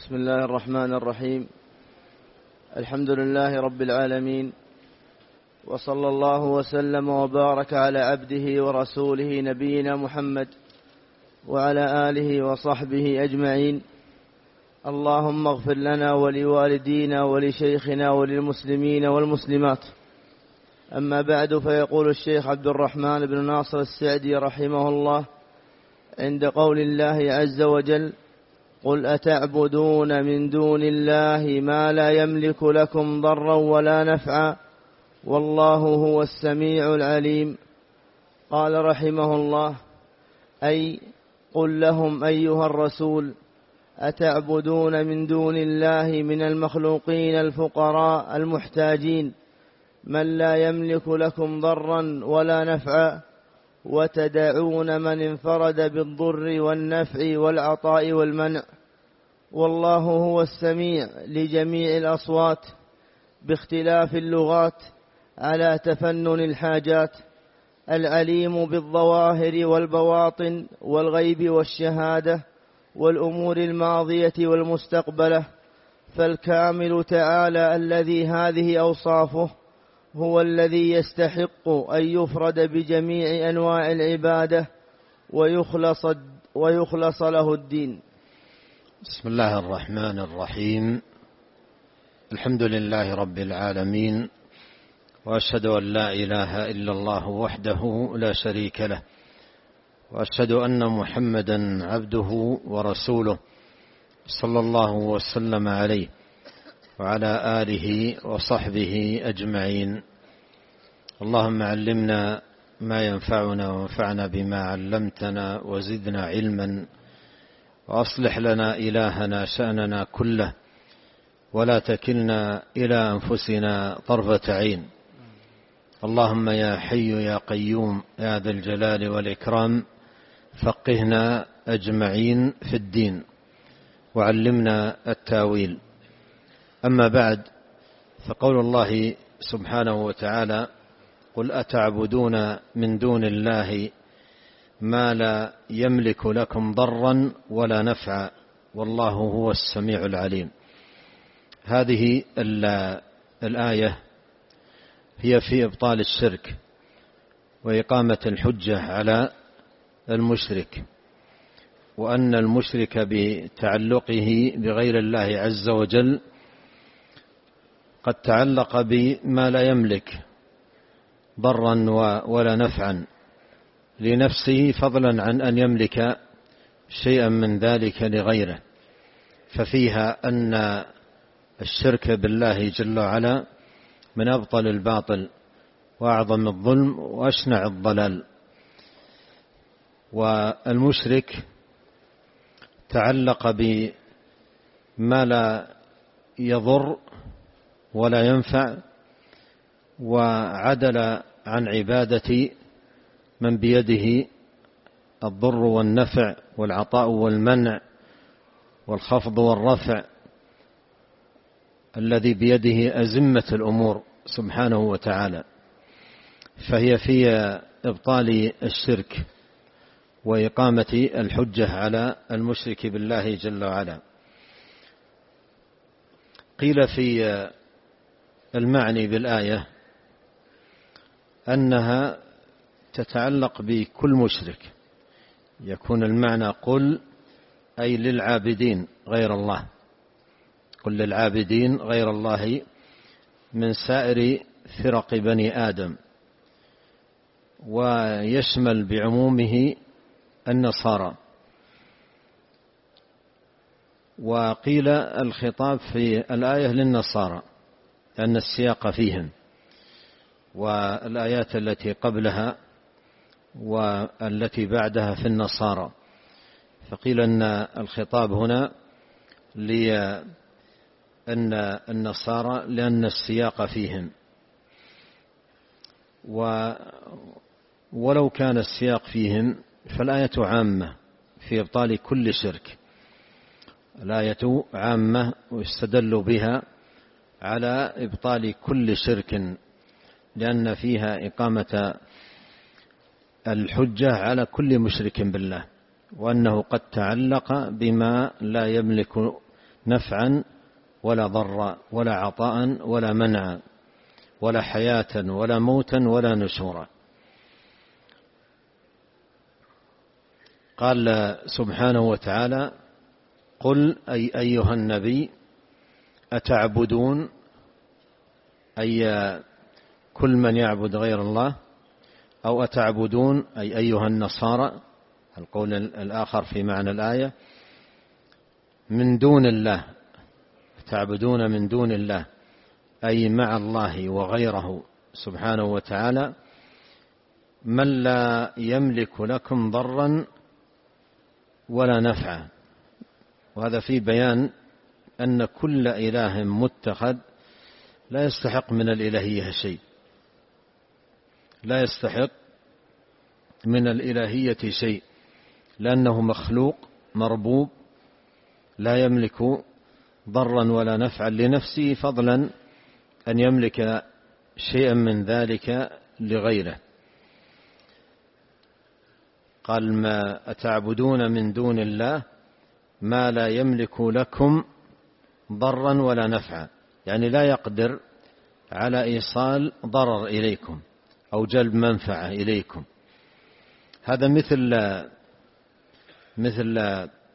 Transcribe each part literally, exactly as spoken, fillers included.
بسم الله الرحمن الرحيم. الحمد لله رب العالمين، وصلى الله وسلم وبارك على عبده ورسوله نبينا محمد وعلى آله وصحبه أجمعين. اللهم اغفر لنا ولوالدينا ولشيخنا وللمسلمين والمسلمات. أما بعد، فيقول الشيخ عبد الرحمن بن ناصر السعدي رحمه الله عند قول الله عز وجل: قل أتعبدون من دون الله ما لا يملك لكم ضرا ولا نفعا والله هو السميع العليم. قال رحمه الله: أي قل لهم أيها الرسول: أتعبدون من دون الله من المخلوقين الفقراء المحتاجين من لا يملك لكم ضرا ولا نفعا، وتدعون من انفرد بالضر والنفع والعطاء والمنع، والله هو السميع لجميع الأصوات باختلاف اللغات على تفنن الحاجات، العليم بالظواهر والبواطن والغيب والشهادة والأمور الماضية والمستقبلة، فالكامل تعالى الذي هذه أوصافه هو الذي يستحق أن يفرد بجميع أنواع العبادة ويخلص, ويخلص له الدين. بسم الله الرحمن الرحيم. الحمد لله رب العالمين، وأشهد أن لا إله إلا الله وحده لا شريك له، وأشهد أن محمدا عبده ورسوله صلى الله وسلم عليه وعلى آله وصحبه أجمعين. اللهم علمنا ما ينفعنا وانفعنا بما علمتنا وزدنا علما، وأصلح لنا إلهنا شأننا كله، ولا تكلنا إلى أنفسنا طرفة عين. اللهم يا حي يا قيوم يا ذا الجلال والإكرام، فقهنا أجمعين في الدين وعلمنا التاويل. أما بعد، فقول الله سبحانه وتعالى: قل أتعبدون من دون الله ما لا يملك لكم ضرا ولا نفعا والله هو السميع العليم. هذه الآية هي في إبطال الشرك وإقامة الحجة على المشرك، وأن المشرك بتعلقه بغير الله عز وجل قد تعلق بما لا يملك ضرا ولا نفعا لنفسه، فضلا عن أن يملك شيئا من ذلك لغيره. ففيها أن الشرك بالله جل وعلا من أبطل الباطل وأعظم الظلم وأشنع الضلال. والمشرك تعلق بما لا يضر ولا ينفع، وعدل عن عبادة من بيده الضر والنفع والعطاء والمنع والخفض والرفع، الذي بيده أزمة الأمور سبحانه وتعالى. فهي في إبطال الشرك وإقامة الحجة على المشرك بالله جل وعلا. قيل في المعني بالآية أنها تتعلق بكل مشرك، يكون المعنى قل أي للعابدين غير الله، قل للعابدين غير الله من سائر فرق بني آدم، ويشمل بعمومه النصارى. وقيل الخطاب في الآية للنصارى لأن السياق فيهم، والآيات التي قبلها والتي بعدها في النصارى. فقيل أن الخطاب هنا لأن النصارى لأن السياق فيهم، ولو كان السياق فيهم فالآية عامة في إبطال كل شرك. الآية عامة ويستدل بها على إبطال كل شرك، لأن فيها إقامة الحجة على كل مشرك بالله، وأنه قد تعلق بما لا يملك نفعا ولا ضرا ولا عطاء ولا منعا ولا حياة ولا موتا ولا نشورا. قال سبحانه وتعالى: قل أي أيها النبي أتعبدون، أي كل من يعبد غير الله، أو أتعبدون أي أيها النصارى، القول الآخر في معنى الآية، من دون الله، تعبدون من دون الله أي مع الله وغيره سبحانه وتعالى، من لا يملك لكم ضرا ولا نفعا. وهذا في بيان أن كل إله متخذ لا يستحق من الإلهية شيء، لا يستحق من الإلهية شيء، لأنه مخلوق مربوب لا يملك ضرا ولا نفعا لنفسه، فضلا أن يملك شيئا من ذلك لغيره. قال: ما أتعبدون من دون الله ما لا يملك لكم ضرا ولا نفعا، يعني لا يقدر على إيصال ضرر إليكم أو جلب منفعة إليكم. هذا مثل مثل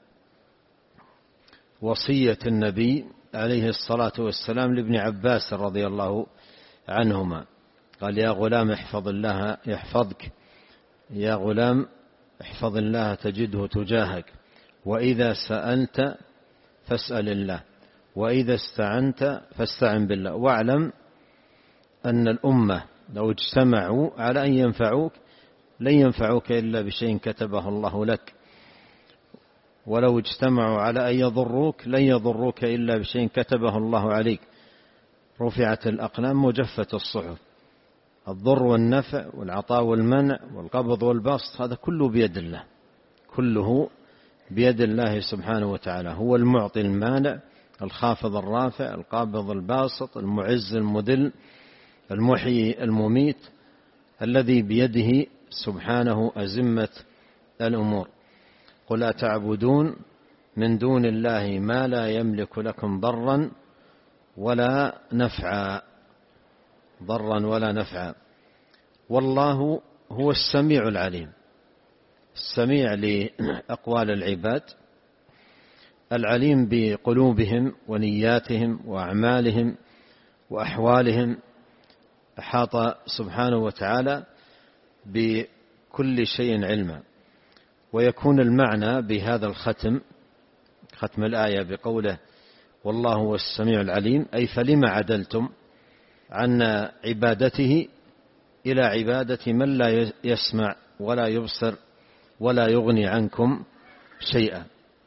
وصية النبي عليه الصلاة والسلام لابن عباس رضي الله عنهما، قال: يا غلام احفظ الله يحفظك، يا غلام احفظ الله تجده تجاهك، وإذا سألت فاسأل الله، وإذا استعنت فاستعن بالله، واعلم أن الأمة لو اجتمعوا على أن ينفعوك لن ينفعوك إلا بشيء كتبه الله لك، ولو اجتمعوا على أن يضروك لن يضروك إلا بشيء كتبه الله عليك. رفعت الأقلام وجفت الصحف. الضر والنفع والعطاء والمنع والقبض والبسط هذا كله بيد الله، كله بيد الله سبحانه وتعالى. هو المعطي المانع، الخافض الرافع، القابض الباسط، المعز المذل، المحيي المميت، الذي بيده سبحانه أزمة الأمور. قل أتعبدون من دون الله ما لا يملك لكم ضرا ولا نفعا، ضرا ولا نفعا، والله هو السميع العليم، السميع لأقوال العباد، العليم بقلوبهم ونياتهم وأعمالهم وأحوالهم. أحاط سبحانه وتعالى بكل شيء علما. ويكون المعنى بهذا الختم، ختم الآية بقوله والله هو السميع العليم، أي فلما عدلتم عن عبادته إلى عبادة من لا يسمع ولا يبصر ولا يغني عنكم شيئا.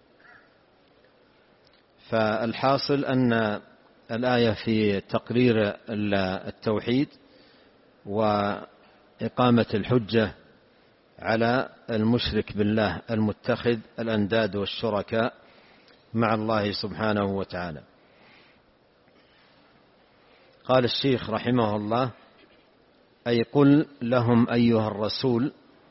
فالحاصل أن الآية في تقرير التوحيد وإقامة الحجة على المشرك بالله المتخذ الأنداد والشركاء مع الله سبحانه وتعالى. قال الشيخ رحمه الله: أي قل لهم أيها الرسول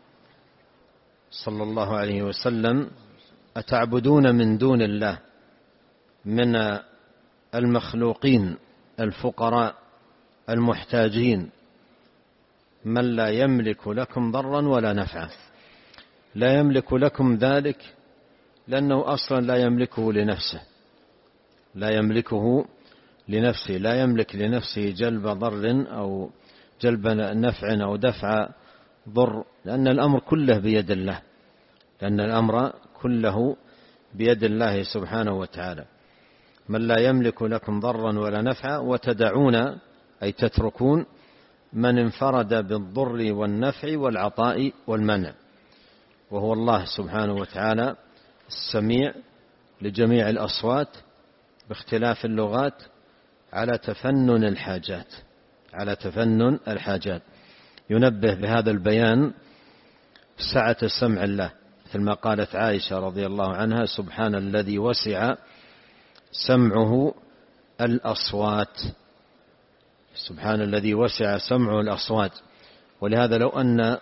صلى الله عليه وسلم: أتعبدون من دون الله من المخلوقين الفقراء المحتاجين من لا يملك لكم ضرا ولا نفعا. لا يملك لكم ذلك لأنه أصلا لا يملكه لنفسه، لا يملكه لنفسه، لا يملك لنفسه جلب ضر أو جلب نفع أو دفع ضر، لأن الأمر كله بيد الله، لأن الأمر كله بيد الله سبحانه وتعالى. من لا يملك لكم ضرا ولا نفعا، وتدعون أي تتركون من انفرد بالضر والنفع والعطاء والمنع، وهو الله سبحانه وتعالى السميع لجميع الأصوات باختلاف اللغات على تفنن الحاجات، على تفنن الحاجات. ينبه بهذا البيان سعة سمع الله، مثل ما قالت عائشة رضي الله عنها: سبحان الذي وسع سمعه الأصوات، سبحان الذي وسع سمعه الأصوات. ولهذا لو أن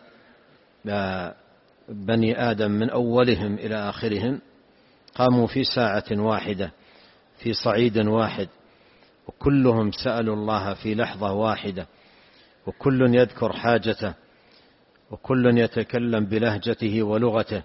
بني آدم من أولهم إلى آخرهم قاموا في ساعة واحدة في صعيد واحد، وكلهم سألوا الله في لحظة واحدة، وكل يذكر حاجته، وكل يتكلم بلهجته ولغته،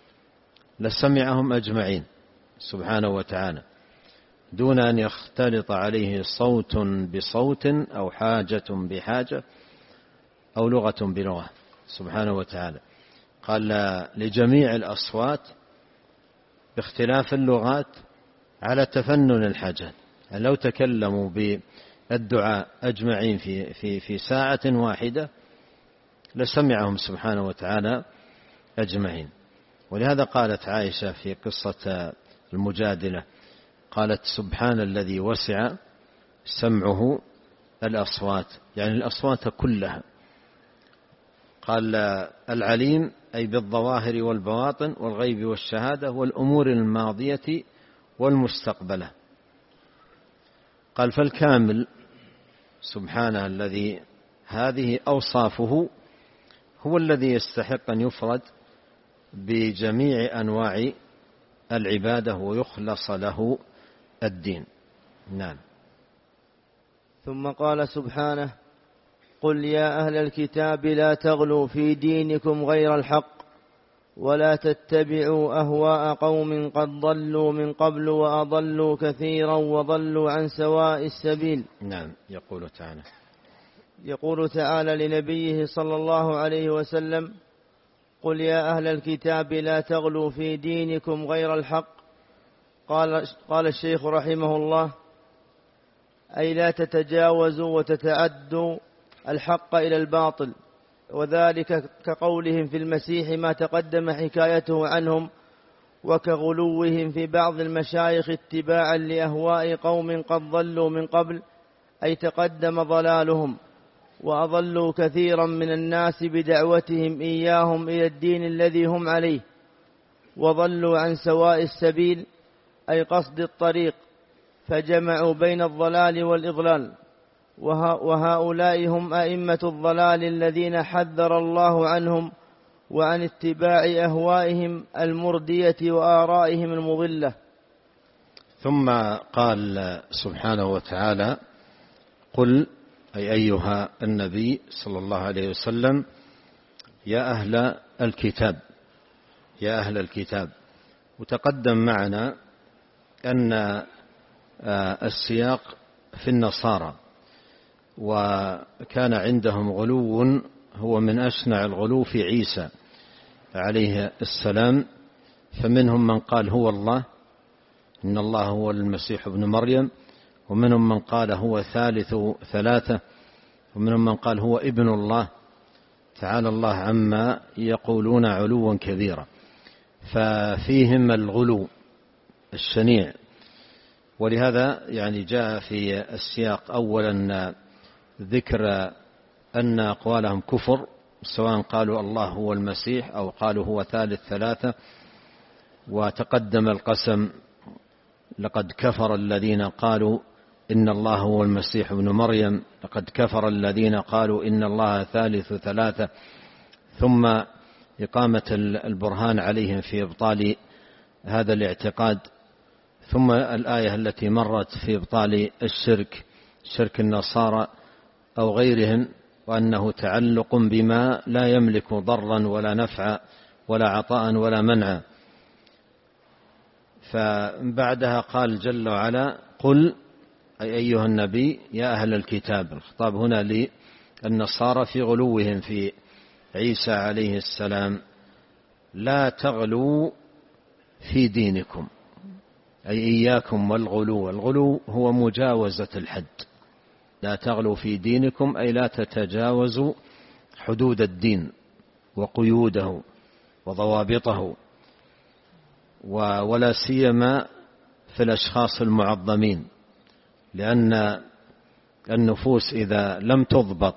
لسمعهم أجمعين سبحانه وتعالى، دون أن يختلط عليه صوت بصوت أو حاجة بحاجة أو لغة بلغة سبحانه وتعالى. قال لجميع الأصوات باختلاف اللغات على تفنن الحاجات، لو تكلموا بالدعاء أجمعين في, في, في ساعة واحدة لسمعهم سبحانه وتعالى أجمعين. ولهذا قالت عائشة في قصة المجادلة، قالت سبحان الذي وسع سمعه الأصوات، يعني الأصوات كلها. قال العليم أي بالظواهر والبواطن والغيب والشهادة والأمور الماضية والمستقبلة. قال فالكامل سبحانه الذي هذه أوصافه هو الذي يستحق أن يفرد بجميع أنواع العبادة ويخلص له الدين. نعم. ثم قال سبحانه قل يا أهل الكتاب لا تغلوا في دينكم غير الحق ولا تتبعوا أهواء قوم قد ضلوا من قبل وأضلوا كثيرا وضلوا عن سواء السبيل. نعم. يقول تعالى يقول تعالى لنبيه صلى الله عليه وسلم قل يا أهل الكتاب لا تغلوا في دينكم غير الحق. قال, قال الشيخ رحمه الله أي لا تتجاوزوا وتتعدوا الحق إلى الباطل، وذلك كقولهم في المسيح ما تقدم حكايته عنهم، وكغلوهم في بعض المشايخ اتباعا لأهواء قوم قد ضلوا من قبل، أي تقدم ضلالهم وأضلوا كثيرا من الناس بدعوتهم إياهم إلى الدين الذي هم عليه، وضلوا عن سواء السبيل أي قصد الطريق، فجمعوا بين الضلال والإضلال. وهؤلاء هم أئمة الضلال الذين حذر الله عنهم وعن اتباع أهوائهم المردية وآرائهم المضلة. ثم قال سبحانه وتعالى قل أي أيها النبي صلى الله عليه وسلم يا أهل الكتاب، يا أهل الكتاب. وتقدم معنا أن السياق في النصارى، وكان عندهم غلو هو من أشنع الغلو في عيسى عليه السلام، فمنهم من قال هو الله، إن الله هو المسيح ابن مريم، ومنهم من قال هو ثالث ثلاثة، ومنهم من قال هو ابن الله، تعالى الله عما يقولون علوا كبيرا. ففيهم الغلو الشنيع، ولهذا يعني جاء في السياق أولا ذكر أن أقوالهم كفر، سواء قالوا الله هو المسيح أو قالوا هو ثالث ثلاثة، وتقدم القسم لقد كفر الذين قالوا إن الله هو المسيح ابن مريم، لقد كفر الذين قالوا إن الله ثالث ثلاثة، ثم إقامة البرهان عليهم في إبطال هذا الاعتقاد، ثم الآية التي مرت في إبطال الشرك، شرك النصارى أو غيرهم، وأنه تعلق بما لا يملك ضرا ولا نفعا ولا عطاء ولا منعا. فبعدها قال جل وعلا قل أي أيها النبي يا أهل الكتاب. الخطاب هنا للنصارى في غلوهم في عيسى عليه السلام، لا تغلوا في دينكم، أي إياكم والغلو. الغلو هو مجاوزة الحد، لا تغلوا في دينكم أي لا تتجاوزوا حدود الدين وقيوده وضوابطه، ولا سيما في الأشخاص المعظمين، لأن النفوس إذا لم تضبط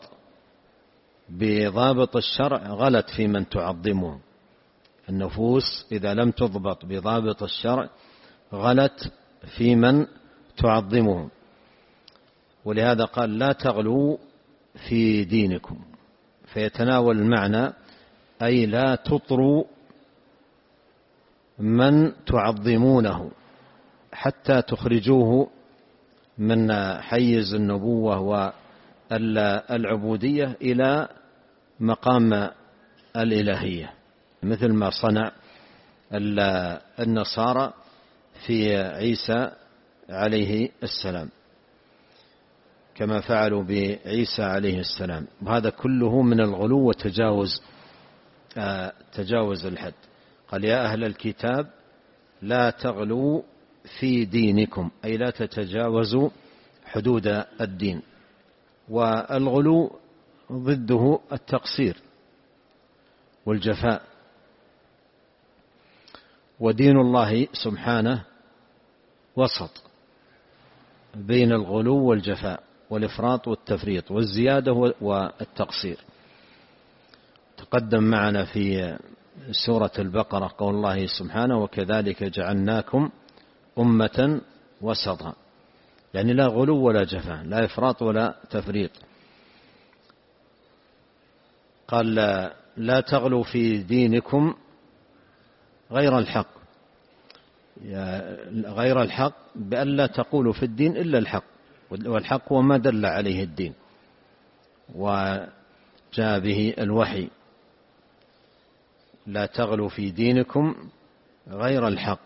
بضابط الشرع غلت في من تعظمه. النفوس إذا لم تضبط بضابط الشرع غلت في من تعظمه، ولهذا قال لا تغلوا في دينكم، فيتناول المعنى أي لا تطروا من تعظمونه حتى تخرجوه من حيز النبوة والعبودية إلى مقام الإلهية، مثل ما صنع النصارى في عيسى عليه السلام، كما فعلوا بعيسى عليه السلام. وهذا كله من الغلو وتجاوز تجاوز الحد. قال يا أهل الكتاب لا تغلوا في دينكم، أي لا تتجاوزوا حدود الدين. والغلو ضده التقصير والجفاء، ودين الله سبحانه وسط بين الغلو والجفاء والإفراط والتفريط والزيادة والتقصير. تقدم معنا في سورة البقرة قول الله سبحانه وكذلك جعلناكم أمة وسطا، يعني لا غلو ولا جفاء، لا إفراط ولا تفريط. قال لا, لا تغلوا في دينكم غير الحق، غير الحق بأن لا تقولوا في الدين إلا الحق، والحق هو ما دل عليه الدين وجاء به الوحي. لا تغلوا في دينكم غير الحق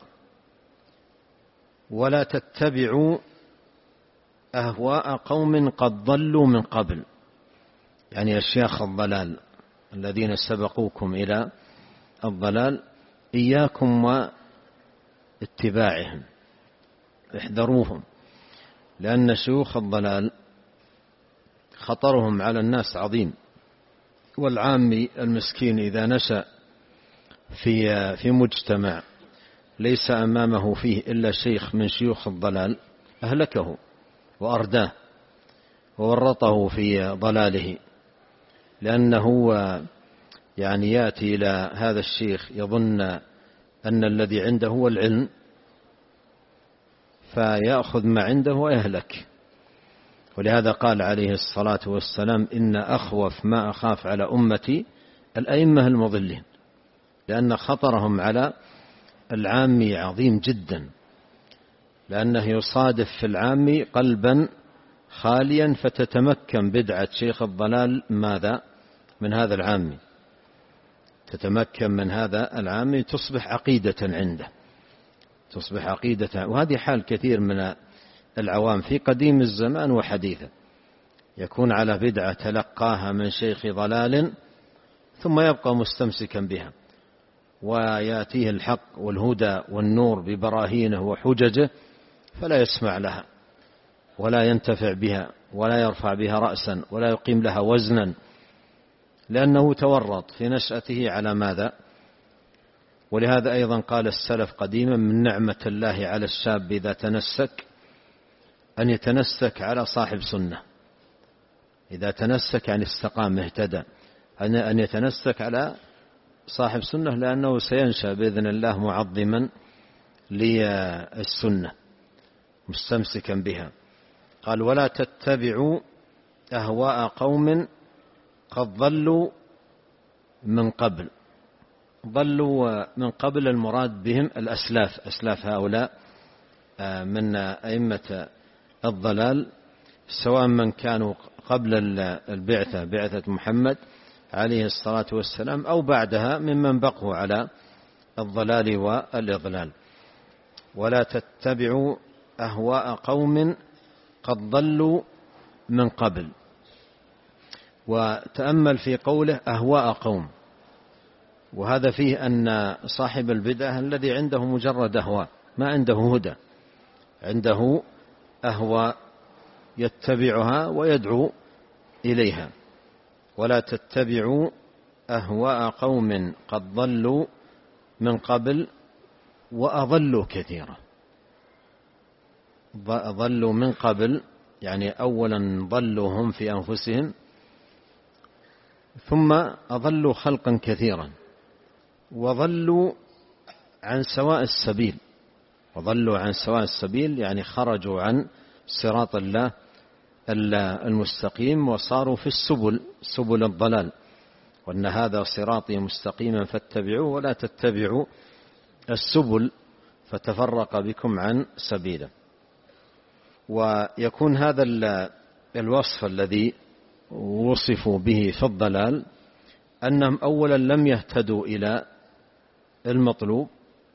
ولا تتبعوا أهواء قوم قد ضلوا من قبل، يعني أشياخ الضلال الذين سبقوكم إلى الضلال، إياكم واتباعهم، احذروهم، لأن شيوخ الضلال خطرهم على الناس عظيم. والعامي المسكين إذا نشأ في في مجتمع ليس أمامه فيه إلا شيخ من شيوخ الضلال أهلكه وأرداه وورطه في ضلاله، لأنه يعني يأتي إلى هذا الشيخ يظن أن الذي عنده هو العلم فيأخذ ما عنده ويهلك. ولهذا قال عليه الصلاة والسلام إن أخوف ما أخاف على أمتي الأئمة المضلين، لأن خطرهم على العامي عظيم جدا، لأنه يصادف في العامي قلبا خاليا فتتمكن بدعة شيخ الضلال ماذا من هذا العامي، تتمكن من هذا العامي تصبح عقيدة عنده، تصبح عقيدة. وهذه حال كثير من العوام في قديم الزمان وحديثه، يكون على بدعة تلقاها من شيخ ضلال ثم يبقى مستمسكا بها، ويأتيه الحق والهدى والنور ببراهينه وحججه فلا يسمع لها ولا ينتفع بها ولا يرفع بها رأسا ولا يقيم لها وزنا، لأنه تورط في نشأته على ماذا. ولهذا أيضا قال السلف قديما من نعمة الله على الشاب إذا تنسك أن يتنسك على صاحب سنة، إذا تنسك يعني استقام اهتدى، أن يتنسك على صاحب سنة، لأنه سينشأ بإذن الله معظما للسنة مستمسكا بها. قال ولا تتبعوا أهواء قوم قد ضلوا من قبل. ضلوا من قبل المراد بهم الأسلاف، أسلاف هؤلاء من أئمة الضلال، سواء من كانوا قبل البعثة بعثة محمد عليه الصلاة والسلام أو بعدها ممن بقوا على الضلال والإضلال. ولا تتبعوا أهواء قوم قد ضلوا من قبل. وتأمل في قوله أهواء قوم، وهذا فيه أن صاحب البدعة الذي عنده مجرد أهواء ما عنده هدى، عنده أهواء يتبعها ويدعو إليها. ولا تتبعوا أهواء قوم قد ضلوا من قبل وأضلوا كثيرا. ضلوا من قبل يعني أولا ضلوا هم في أنفسهم، ثم أضلوا خلقا كثيرا، وضلوا عن سواء السبيل. وضلوا عن سواء السبيل يعني خرجوا عن صراط الله المستقيم وصاروا في السبل، سبل الضلال. وأن هذا صراطي مستقيما فاتبعوه ولا تتبعوا السبل فتفرق بكم عن سبيله. ويكون هذا الوصف الذي وصفوا به في الضلال أنهم أولا لم يهتدوا إلى المطلوب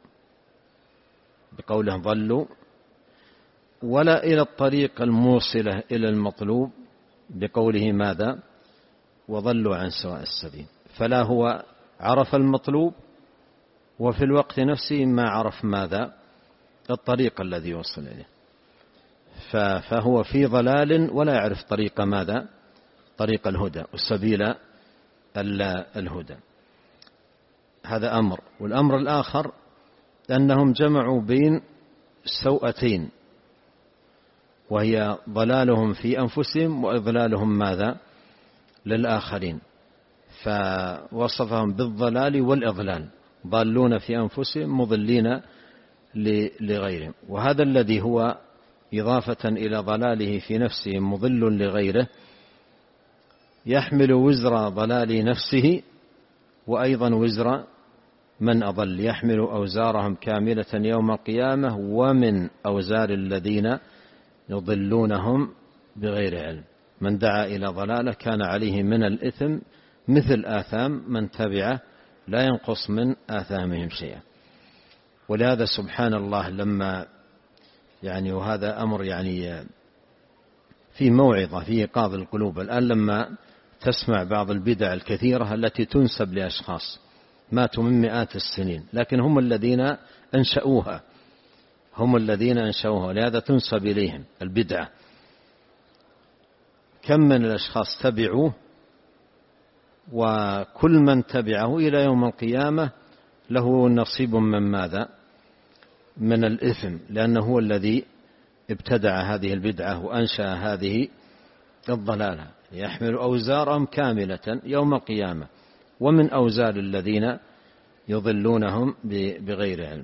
بقولهم ضلوا، ولا إلى الطريق الموصلة إلى المطلوب بقوله ماذا؟ وضلوا عن سواء السبيل. فلا هو عرف المطلوب وفي الوقت نفسه ما عرف ماذا؟ الطريق الذي يوصل إليه، فهو في ضلال ولا يعرف طريق ماذا؟ طريق الهدى وسبيل الهدى. هذا أمر. والأمر الآخر أنهم جمعوا بين سوءتين، وهي ضلالهم في أنفسهم وإضلالهم ماذا؟ للآخرين، فوصفهم بالضلال والإضلال، ضالون في أنفسهم مضلين لغيرهم. وهذا الذي هو إضافة إلى ضلاله في نفسه مضل لغيره يحمل وزر ضلال نفسه وأيضا وزر من أضل، يحمل أوزارهم كاملة يوم القيامة ومن أوزار الذين يضلونهم بغير علم. من دعا إلى ضلالة كان عليه من الإثم مثل آثام من تبعه لا ينقص من آثامهم شيئا. ولهذا سبحان الله لما يعني وهذا أمر يعني في موعظة في إيقاظ القلوب الآن، لما تسمع بعض البدع الكثيرة التي تنسب لأشخاص ماتوا من مئات السنين لكن هم الذين أنشأوها هم الذين أنشأوها ولهذا تنسب إليهم البدعة. كم من الأشخاص تبعوه، وكل من تبعه إلى يوم القيامة له نصيب من ماذا؟ من الإثم، لأنه هو الذي ابتدع هذه البدعة وأنشأ هذه الضلالة. يحمل أوزارهم كاملة يوم القيامة ومن أوزار الذين يضلونهم بغير علم.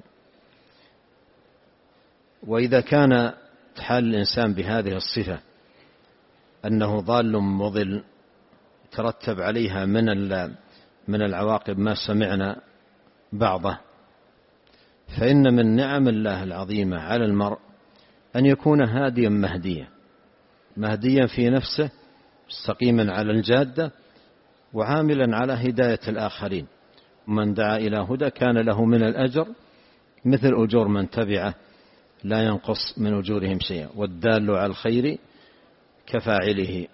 وإذا كان حال الإنسان بهذه الصفة أنه ضال مضل ترتب عليها من من العواقب ما سمعنا بعضه، فإن من نعم الله العظيمة على المرء أن يكون هاديا مهديا مهديا في نفسه مستقيما على الجادة وعاملا على هداية الآخرين. ومن دعا إلى هدى كان له من الأجر مثل أجور من تبعه لا ينقص من أجورهم شيئا، والدال على الخير كفاعله.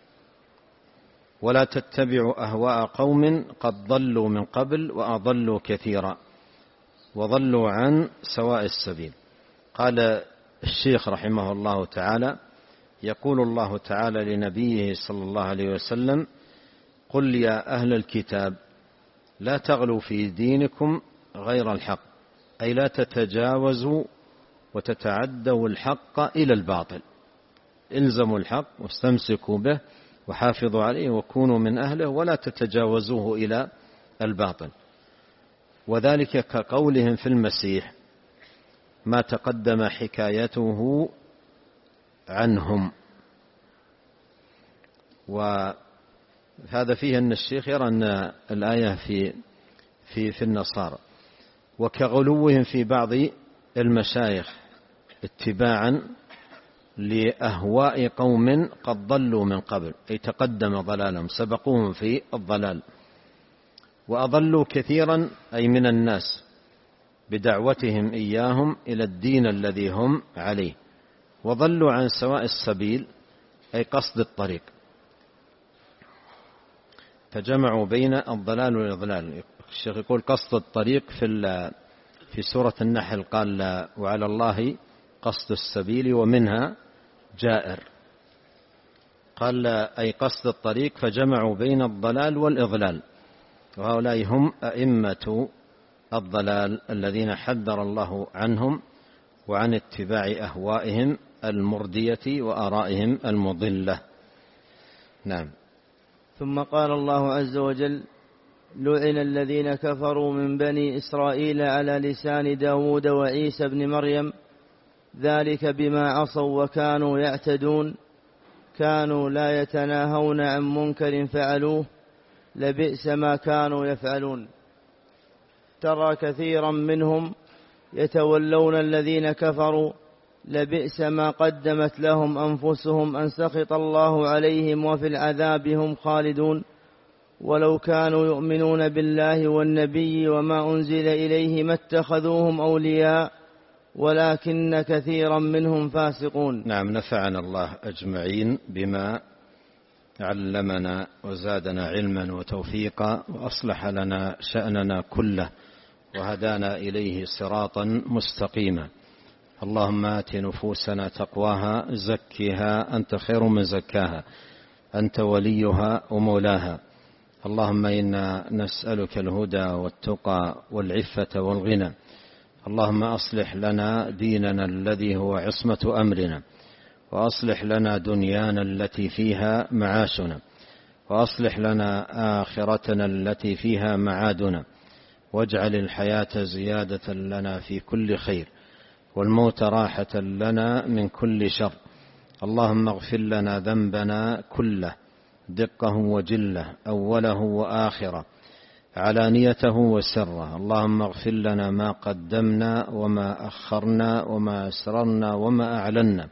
ولا تتبعوا أهواء قوم قد ضلوا من قبل وأضلوا كثيرا وضلوا عن سواء السبيل. قال الشيخ رحمه الله تعالى: يقول الله تعالى لنبيه صلى الله عليه وسلم: قل يا أهل الكتاب لا تغلوا في دينكم غير الحق، أي لا تتجاوزوا وتتعدوا الحق إلى الباطل، الزموا الحق واستمسكوا به وحافظوا عليه وكونوا من أهله ولا تتجاوزوه إلى الباطل. وذلك كقولهم في المسيح ما تقدم حكايته عنهم. وهذا فيه أن الشيخ يرى أن الآية في في في النصارى، وكغلوهم في بعض المشايخ اتباعا لأهواء قوم قد ضلوا من قبل، أي تقدم ضلالهم سبقوهم في الضلال، وأضلوا كثيرا أي من الناس بدعوتهم إياهم إلى الدين الذي هم عليه، وضلوا عن سواء السبيل أي قصد الطريق، فجمعوا بين الضلال والإضلال. الشيخ يقول قصد الطريق في في سورة النحل قال: وعلى الله قصد السبيل ومنها جائر. قال أي قصد الطريق، فجمعوا بين الضلال والإضلال، وهؤلاء هم أئمة الضلال الذين حذر الله عنهم وعن اتباع أهوائهم المردية وآرائهم المضلة. نعم. ثم قال الله عز وجل: لعن الذين كفروا من بني إسرائيل على لسان داود وعيسى بن مريم ذلك بما عصوا وكانوا يعتدون كانوا لا يتناهون عن منكر فعلوه لبئس ما كانوا يفعلون. ترى كثيرا منهم يتولون الذين كفروا لبئس ما قدمت لهم أنفسهم أن سخط الله عليهم وفي العذاب هم خالدون ولو كانوا يؤمنون بالله والنبي وما أنزل إليه ما اتخذوهم أولياء ولكن كثيرا منهم فاسقون. نعم، نفعنا الله أجمعين بما علمنا وزادنا علما وتوفيقا وأصلح لنا شأننا كله وهدانا إليه صراطا مستقيما. اللهم آت نفوسنا تقواها زكها أنت خير من زكاها أنت وليها ومولاها. اللهم إنا نسألك الهدى والتقى والعفة والغنى. اللهم أصلح لنا ديننا الذي هو عصمة أمرنا وأصلح لنا دنيانا التي فيها معاشنا وأصلح لنا آخرتنا التي فيها معادنا واجعل الحياة زيادة لنا في كل خير والموت راحة لنا من كل شر. اللهم اغفر لنا ذنبنا كله دقه وجله أوله وآخره علانيته وسره. اللهم اغفر لنا ما قدمنا وما أخرنا وما أسررنا وما أعلنا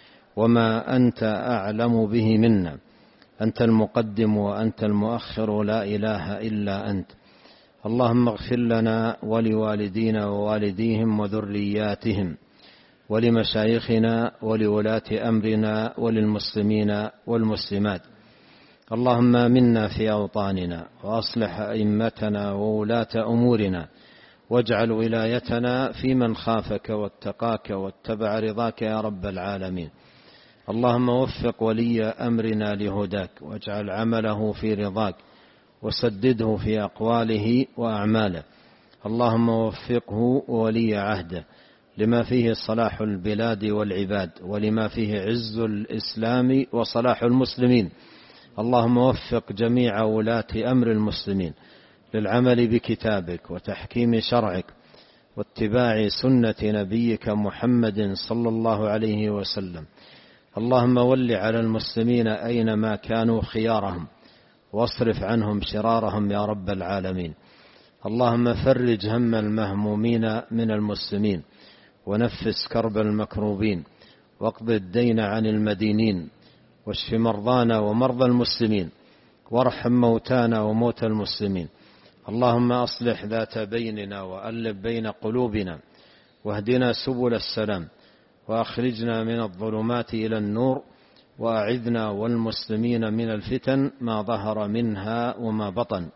وما أنت أعلم به منا. أنت المقدم وأنت المؤخر لا إله إلا أنت. اللهم اغفر لنا ولوالدينا ووالديهم وذرياتهم ولمشايخنا ولولاة أمرنا وللمسلمين والمسلمات. اللهم آمنا في أوطاننا وأصلح أئمتنا وولاة أمورنا واجعل ولايتنا في من خافك واتقاك واتبع رضاك يا رب العالمين. اللهم وفق ولي أمرنا لهداك واجعل عمله في رضاك وسدده في أقواله وأعماله. اللهم وفقه ولي عهده لما فيه صلاح البلاد والعباد ولما فيه عز الإسلام وصلاح المسلمين. اللهم وفق جميع ولاة أمر المسلمين للعمل بكتابك وتحكيم شرعك واتباع سنة نبيك محمد صلى الله عليه وسلم. اللهم ول على المسلمين أينما كانوا خيارهم واصرف عنهم شرارهم يا رب العالمين. اللهم فرج هم المهمومين من المسلمين ونفس كرب المكروبين واقض الدين عن المدينين واشف مرضانا ومرضى المسلمين وارحم موتانا وموتى المسلمين. اللهم أصلح ذات بيننا وألف بين قلوبنا واهدنا سبل السلام وأخرجنا من الظلمات إلى النور وأعذنا والمسلمين من الفتن ما ظهر منها وما بطن.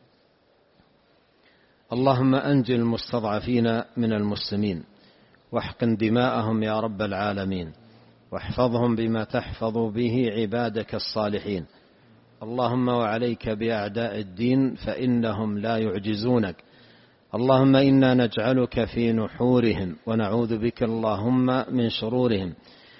اللهم أنجِ المستضعفين من المسلمين واحقن دماءهم يا رب العالمين واحفظهم بما تحفظ به عبادك الصالحين. اللهم وعليك بأعداء الدين فإنهم لا يعجزونك. اللهم إنا نجعلك في نحورهم ونعوذ بك اللهم من شرورهم.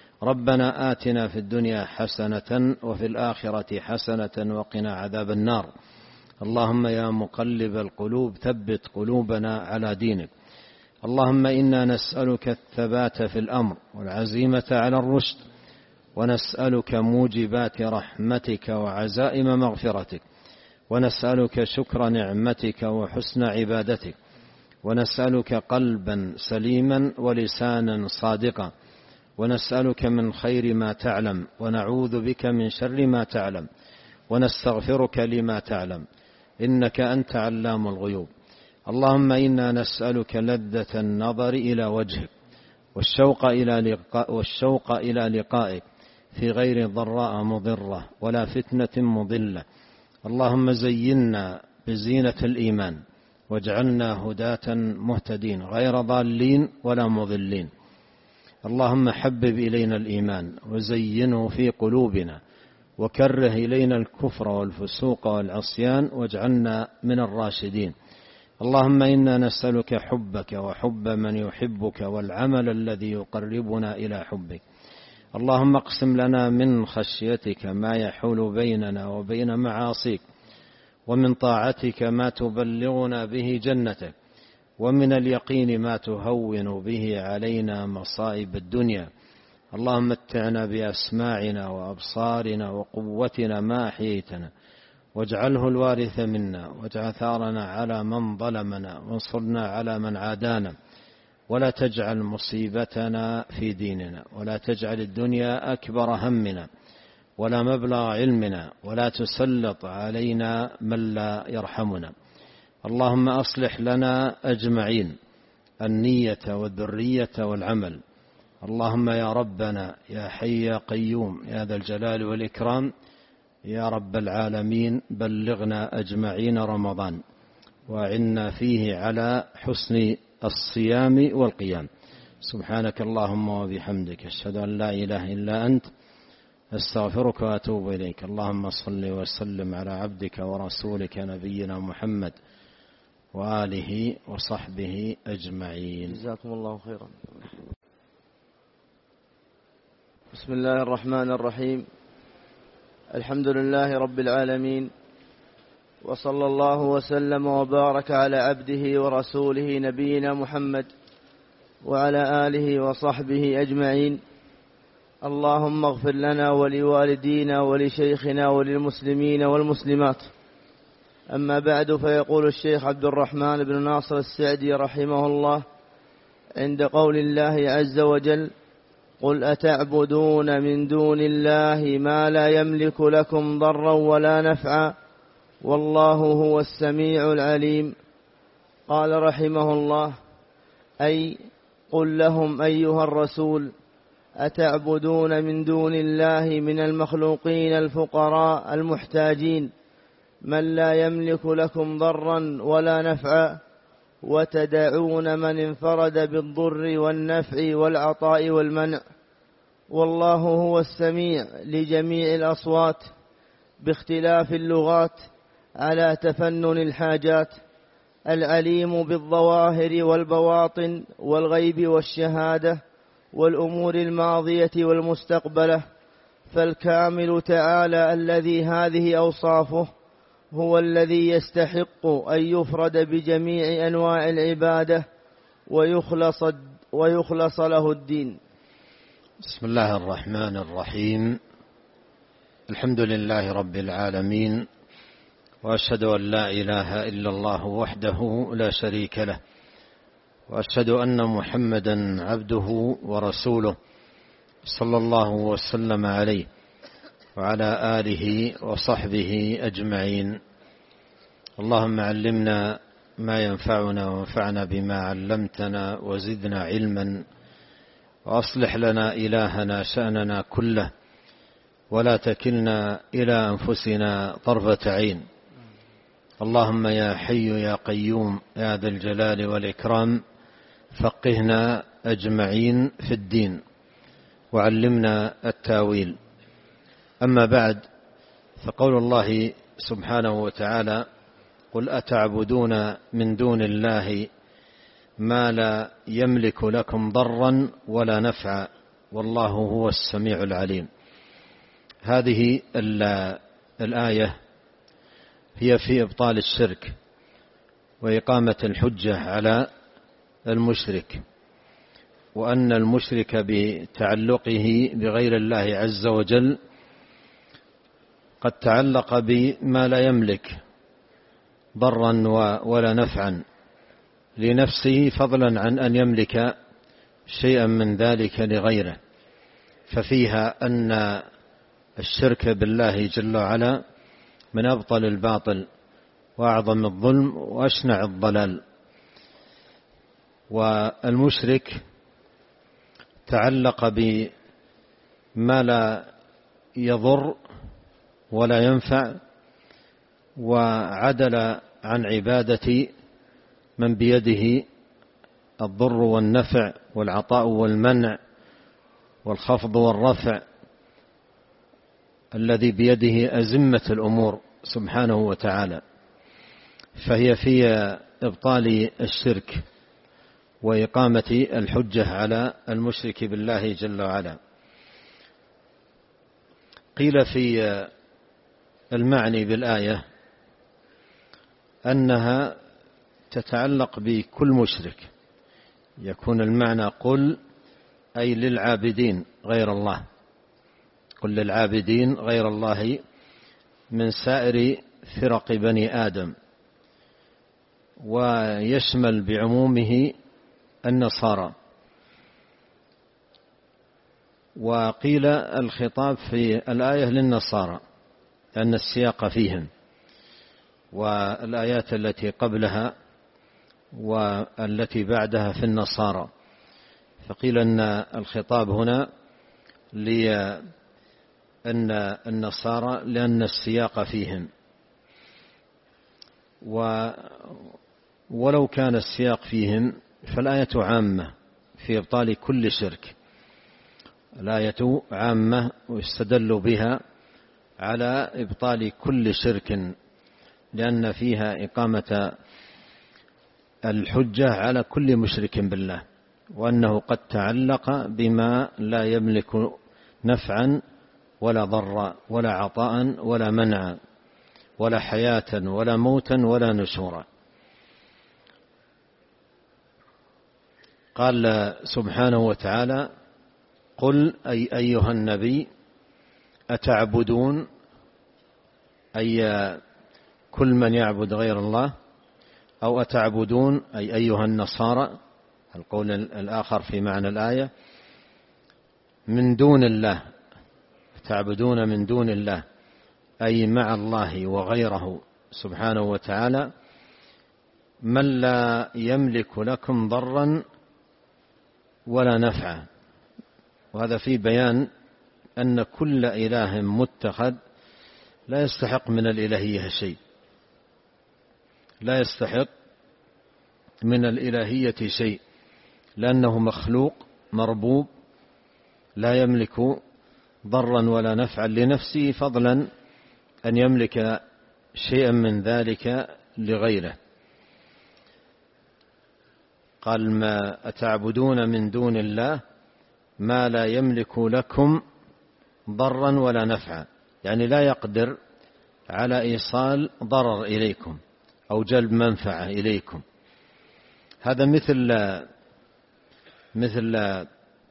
ربنا آتنا في الدنيا حسنة وفي الآخرة حسنة وقنا عذاب النار. اللهم يا مقلب القلوب ثبت قلوبنا على دينك. اللهم إنا نسألك الثبات في الأمر والعزيمة على الرشد ونسألك موجبات رحمتك وعزائم مغفرتك ونسألك شكر نعمتك وحسن عبادتك ونسألك قلبا سليما ولسانا صادقا ونسألك من خير ما تعلم ونعوذ بك من شر ما تعلم ونستغفرك لما تعلم إنك أنت علام الغيوب. اللهم إنا نسألك لذة النظر إلى وجهك والشوق إلى لقاء والشوق إلى لقائك في غير ضراء مضرة ولا فتنة مضلة. اللهم زينا بزينة الإيمان واجعلنا هداة مهتدين غير ضالين ولا مضلين. اللهم حبب إلينا الإيمان وزينه في قلوبنا وكره إلينا الكفر والفسوق والعصيان واجعلنا من الراشدين. اللهم إنا نسألك حبك وحب من يحبك والعمل الذي يقربنا إلى حبك. اللهم اقسم لنا من خشيتك ما يحول بيننا وبين معاصيك ومن طاعتك ما تبلغنا به جنتك ومن اليقين ما تهون به علينا مصائب الدنيا. اللهم متعنا بأسماعنا وأبصارنا وقوتنا ما أحييتنا واجعله الوارث منا واجعل ثارنا على من ظلمنا وانصرنا على من عادانا ولا تجعل مصيبتنا في ديننا، ولا تجعل الدنيا أكبر همنا ولا مبلغ علمنا، ولا تسلط علينا من لا يرحمنا. اللهم أصلح لنا أجمعين النية والذرية والعمل. اللهم يا ربنا يا حي يا قيوم يا ذا الجلال والإكرام يا رب العالمين، بلغنا أجمعين رمضان وأعنا فيه على حسن الصيام والقيام. سبحانك اللهم وبحمدك، أشهد أن لا إله إلا أنت، أستغفرك وأتوب إليك. اللهم صل وسلم على عبدك ورسولك نبينا محمد وآله وصحبه أجمعين. جزاكم الله خيرا. بسم الله الرحمن الرحيم. الحمد لله رب العالمين، وصلى الله وسلم وبارك على عبده ورسوله نبينا محمد وعلى آله وصحبه أجمعين. اللهم اغفر لنا ولوالدينا ولشيخنا وللمسلمين والمسلمات. أما بعد، فيقول الشيخ عبد الرحمن بن ناصر السعدي رحمه الله عند قول الله عز وجل: قل أتعبدون من دون الله ما لا يملك لكم ضرا ولا نفعا والله هو السميع العليم. قال رحمه الله: أي قل لهم أيها الرسول: أتعبدون من دون الله من المخلوقين الفقراء المحتاجين من لا يملك لكم ضرا ولا نفعا، وتدعون من انفرد بالضر والنفع والعطاء والمنع، والله هو السميع لجميع الأصوات باختلاف اللغات على تفنن الحاجات، العليم بالظواهر والبواطن والغيب والشهادة والأمور الماضية والمستقبلة. فالكامل تعالى الذي هذه أوصافه هو الذي يستحق أن يفرد بجميع أنواع العبادة ويخلص, ويخلص له الدين. بسم الله الرحمن الرحيم. الحمد لله رب العالمين، وأشهد أن لا إله إلا الله وحده لا شريك له، وأشهد أن محمدا عبده ورسوله صلى الله وسلم عليه وعلى آله وصحبه أجمعين. اللهم علمنا ما ينفعنا وانفعنا بما علمتنا وزدنا علما، وأصلح لنا إلهنا شأننا كله، ولا تكلنا إلى أنفسنا طرفة عين. اللهم يا حي يا قيوم يا ذا الجلال والإكرام فقهنا أجمعين في الدين وعلمنا التاويل. أما بعد، فقول الله سبحانه وتعالى: قل أتعبدون من دون الله ما لا يملك لكم ضرا ولا نفعا والله هو السميع العليم. هذه الآية هي في إبطال الشرك وإقامة الحجة على المشرك، وأن المشرك بتعلقه بغير الله عز وجل قد تعلق بما لا يملك ضرا ولا نفعا لنفسه، فضلا عن أن يملك شيئا من ذلك لغيره. ففيها أن الشرك بالله جل وعلا من أبطل الباطل وأعظم الظلم وأشنع الضلال. والمشرك تعلق بما لا يضر ولا ينفع، وعدل عن عبادة من بيده الضر والنفع والعطاء والمنع والخفض والرفع، الذي بيده أزمة الأمور سبحانه وتعالى. فهي في إبطال الشرك وإقامة الحجة على المشرك بالله جل وعلا. قيل في المعني بالآية أنها تتعلق بكل مشرك، يكون المعنى قل أي للعابدين غير الله، قل للعابدين غير الله من سائر فرق بني آدم، ويشمل بعمومه النصارى. وقيل الخطاب في الآية للنصارى لأن السياق فيهم، والآيات التي قبلها والتي بعدها في النصارى، فقيل أن الخطاب هنا لأن النصارى لأن السياق فيهم. ولو كان السياق فيهم فالآية عامة في إبطال كل شرك، الآية عامة واستدلوا بها على إبطال كل شرك، لأن فيها إقامة الحجة على كل مشرك بالله، وأنه قد تعلق بما لا يملك نفعا ولا ضرا ولا عطاء ولا منعا ولا حياة ولا موتا ولا نشورا. قال سبحانه وتعالى: قل أي أيها النبي أتعبدون، أي كل من يعبد غير الله، أو أتعبدون أي أيها النصارى، القول الآخر في معنى الآية، من دون الله، تعبدون من دون الله أي مع الله وغيره سبحانه وتعالى، من لا يملك لكم ضرا ولا نفعا. وهذا في بيان أن كل إله متخذ لا يستحق من الإلهية شيء، لا يستحق من الإلهية شيء، لأنه مخلوق مربوب لا يملك ضرا ولا نفعا لنفسه، فضلا أن يملك شيئا من ذلك لغيره. قال: ما أتعبدون من دون الله ما لا يملك لكم ضرا ولا نفعا، يعني لا يقدر على إيصال ضرر إليكم أو جلب منفعة إليكم. هذا مثل مثل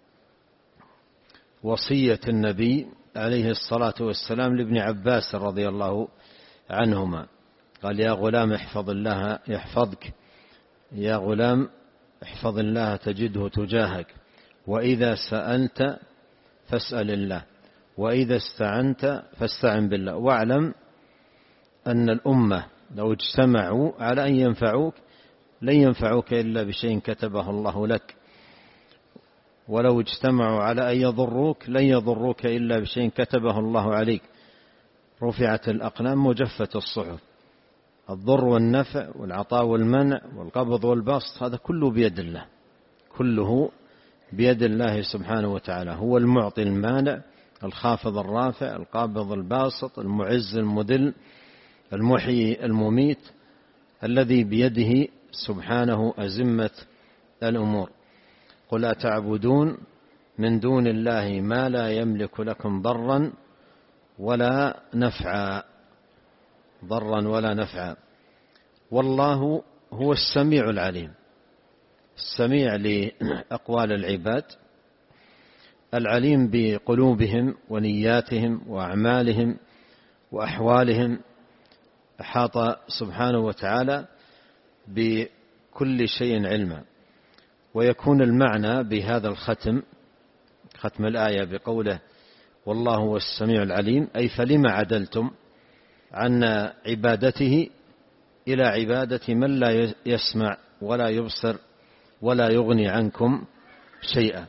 وصية النبي عليه الصلاة والسلام لابن عباس رضي الله عنهما، قال: يا غلام احفظ الله يحفظك، يا غلام احفظ الله تجده تجاهك، وإذا سألت فاسأل الله، وإذا استعنت فاستعن بالله، واعلم أن الأمة لو اجتمعوا على أن ينفعوك لن ينفعوك إلا بشيء كتبه الله لك، ولو اجتمعوا على أن يضروك لن يضروك إلا بشيء كتبه الله عليك. رفعت الأقلام وجفت الصحف. الضر والنفع والعطاء والمنع والقبض والبسط هذا كله بيد الله، كله بيد الله سبحانه وتعالى. هو المعطي المانع، الخافض الرافع، القابض الباسط، المعز المذل، المحيي المميت، الذي بيده سبحانه أزمة الأمور. قل أتعبدون من دون الله ما لا يملك لكم ضرا ولا نفعا، ضرا ولا نفعا، والله هو السميع العليم، السميع لأقوال العباد، العليم بقلوبهم ونياتهم وأعمالهم وأحوالهم. أحاط سبحانه وتعالى بكل شيء علما. ويكون المعنى بهذا الختم، ختم الآية بقوله والله هو السميع العليم، أي فلما عدلتم عن عبادته إلى عبادة من لا يسمع ولا يبصر ولا يغني عنكم شيئا.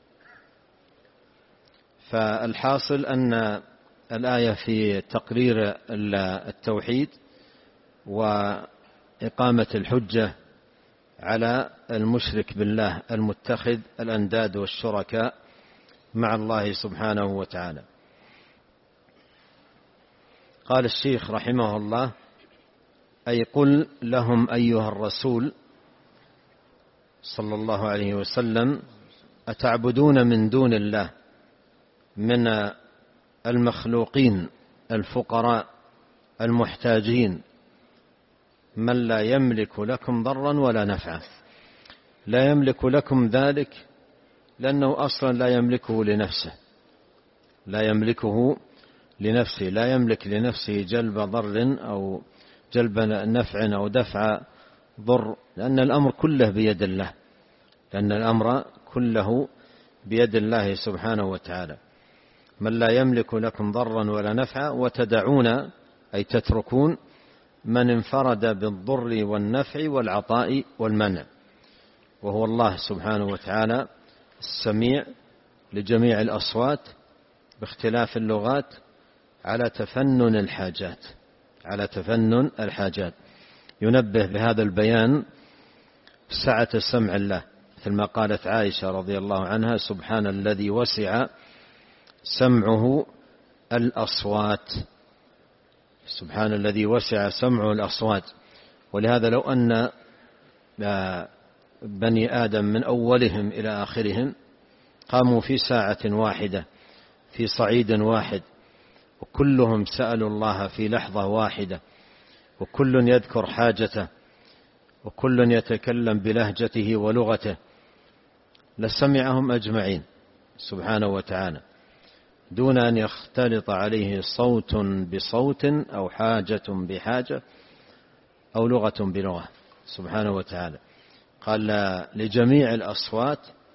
فالحاصل أن الآية في تقرير التوحيد وإقامة الحجة على المشرك بالله المتخذ الأنداد والشركاء مع الله سبحانه وتعالى. قال الشيخ رحمه الله: أي قل لهم أيها الرسول صلى الله عليه وسلم أتعبدون من دون الله من المخلوقين الفقراء المحتاجين من لا يملك لكم ضرا ولا نفعا. لا يملك لكم ذلك لأنه أصلا لا يملكه لنفسه، لا يملكه لنفسه، لا يملك لنفسه جلب ضر أو جلب نفع أو دفع ضر، لأن الأمر كله بيد الله لأن الأمر كله بيد الله سبحانه وتعالى. من لا يملك لكم ضرا ولا نفعا وتدعون أي تتركون من انفرد بالضر والنفع والعطاء والمنع، وهو الله سبحانه وتعالى السميع لجميع الأصوات باختلاف اللغات على تفنن الحاجات على تفنن الحاجات. ينبه بهذا البيان سعة سمع الله، مثل ما قالت عائشة رضي الله عنها: سبحان الذي وسع سمعه الأصوات. سبحان الذي وسع سمعه الأصوات. ولهذا لو أن بني آدم من أولهم إلى آخرهم قاموا في ساعة واحدة في صعيد واحد، وكلهم سألوا الله في لحظة واحدة، وكل يذكر حاجته، وكل يتكلم بلهجته ولغته، لسمعهم أجمعين سبحانه وتعالى، دون أن يختلط عليه صوت بصوت أو حاجة بحاجة أو لغة بلغة سبحانه وتعالى. قال لجميع الأصوات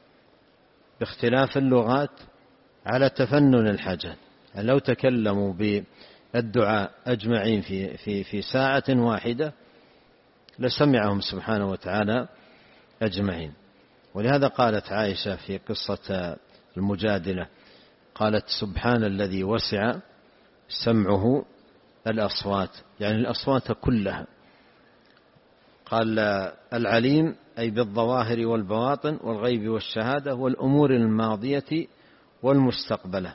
باختلاف اللغات على تفنن الحاجات. يعني لو تكلموا بالدعاء أجمعين في, في, في ساعة واحدة لسمعهم سبحانه وتعالى أجمعين. ولهذا قالت عائشة في قصة المجادلة، قالت: سبحان الذي وسع سمعه الأصوات، يعني الأصوات كلها. قال: العليم أي بالظواهر والبواطن والغيب والشهادة والأمور الماضية والمستقبلة.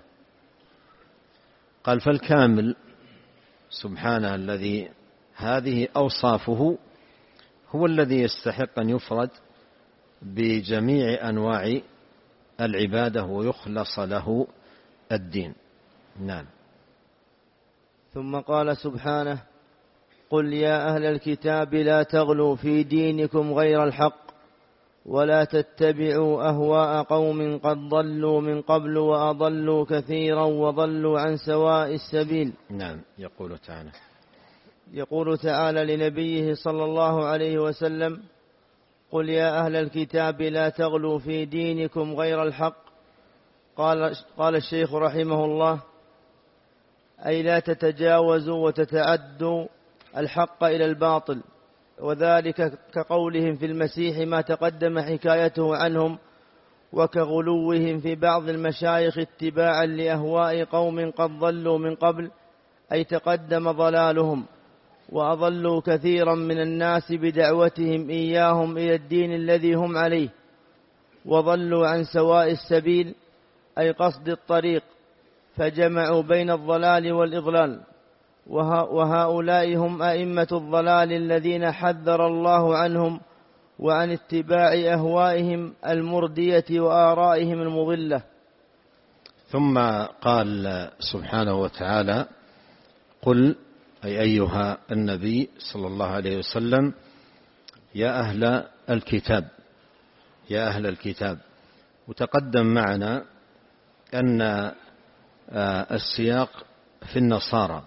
قال: فالكامل سبحانه الذي هذه أوصافه هو الذي يستحق أن يفرد بجميع أنواع العبادة ويخلص له الدين. نعم. ثم قال سبحانه: قل يا أهل الكتاب لا تغلوا في دينكم غير الحق ولا تتبعوا أهواء قوم قد ضلوا من قبل وأضلوا كثيرا وضلوا عن سواء السبيل. نعم. يقول تعالى يقول تعالى لنبيه صلى الله عليه وسلم: قل يا أهل الكتاب لا تغلوا في دينكم غير الحق. قال, قال الشيخ رحمه الله: أي لا تتجاوزوا وتتعدوا الحق إلى الباطل، وذلك كقولهم في المسيح ما تقدم حكايته عنهم، وكغلوهم في بعض المشايخ اتباعا لأهواء قوم قد ضلوا من قبل، أي تقدم ضلالهم وأضلوا كثيرا من الناس بدعوتهم إياهم إلى الدين الذي هم عليه، وضلوا عن سواء السبيل أي قصد الطريق، فجمعوا بين الضلال والإضلال. وهؤلاء هم أئمة الضلال الذين حذر الله عنهم وعن اتباع أهوائهم المردية وآرائهم المضلة. ثم قال سبحانه وتعالى: قل أي أيها النبي صلى الله عليه وسلم يا أهل الكتاب يا أهل الكتاب. وتقدم معنا أن السياق في النصارى،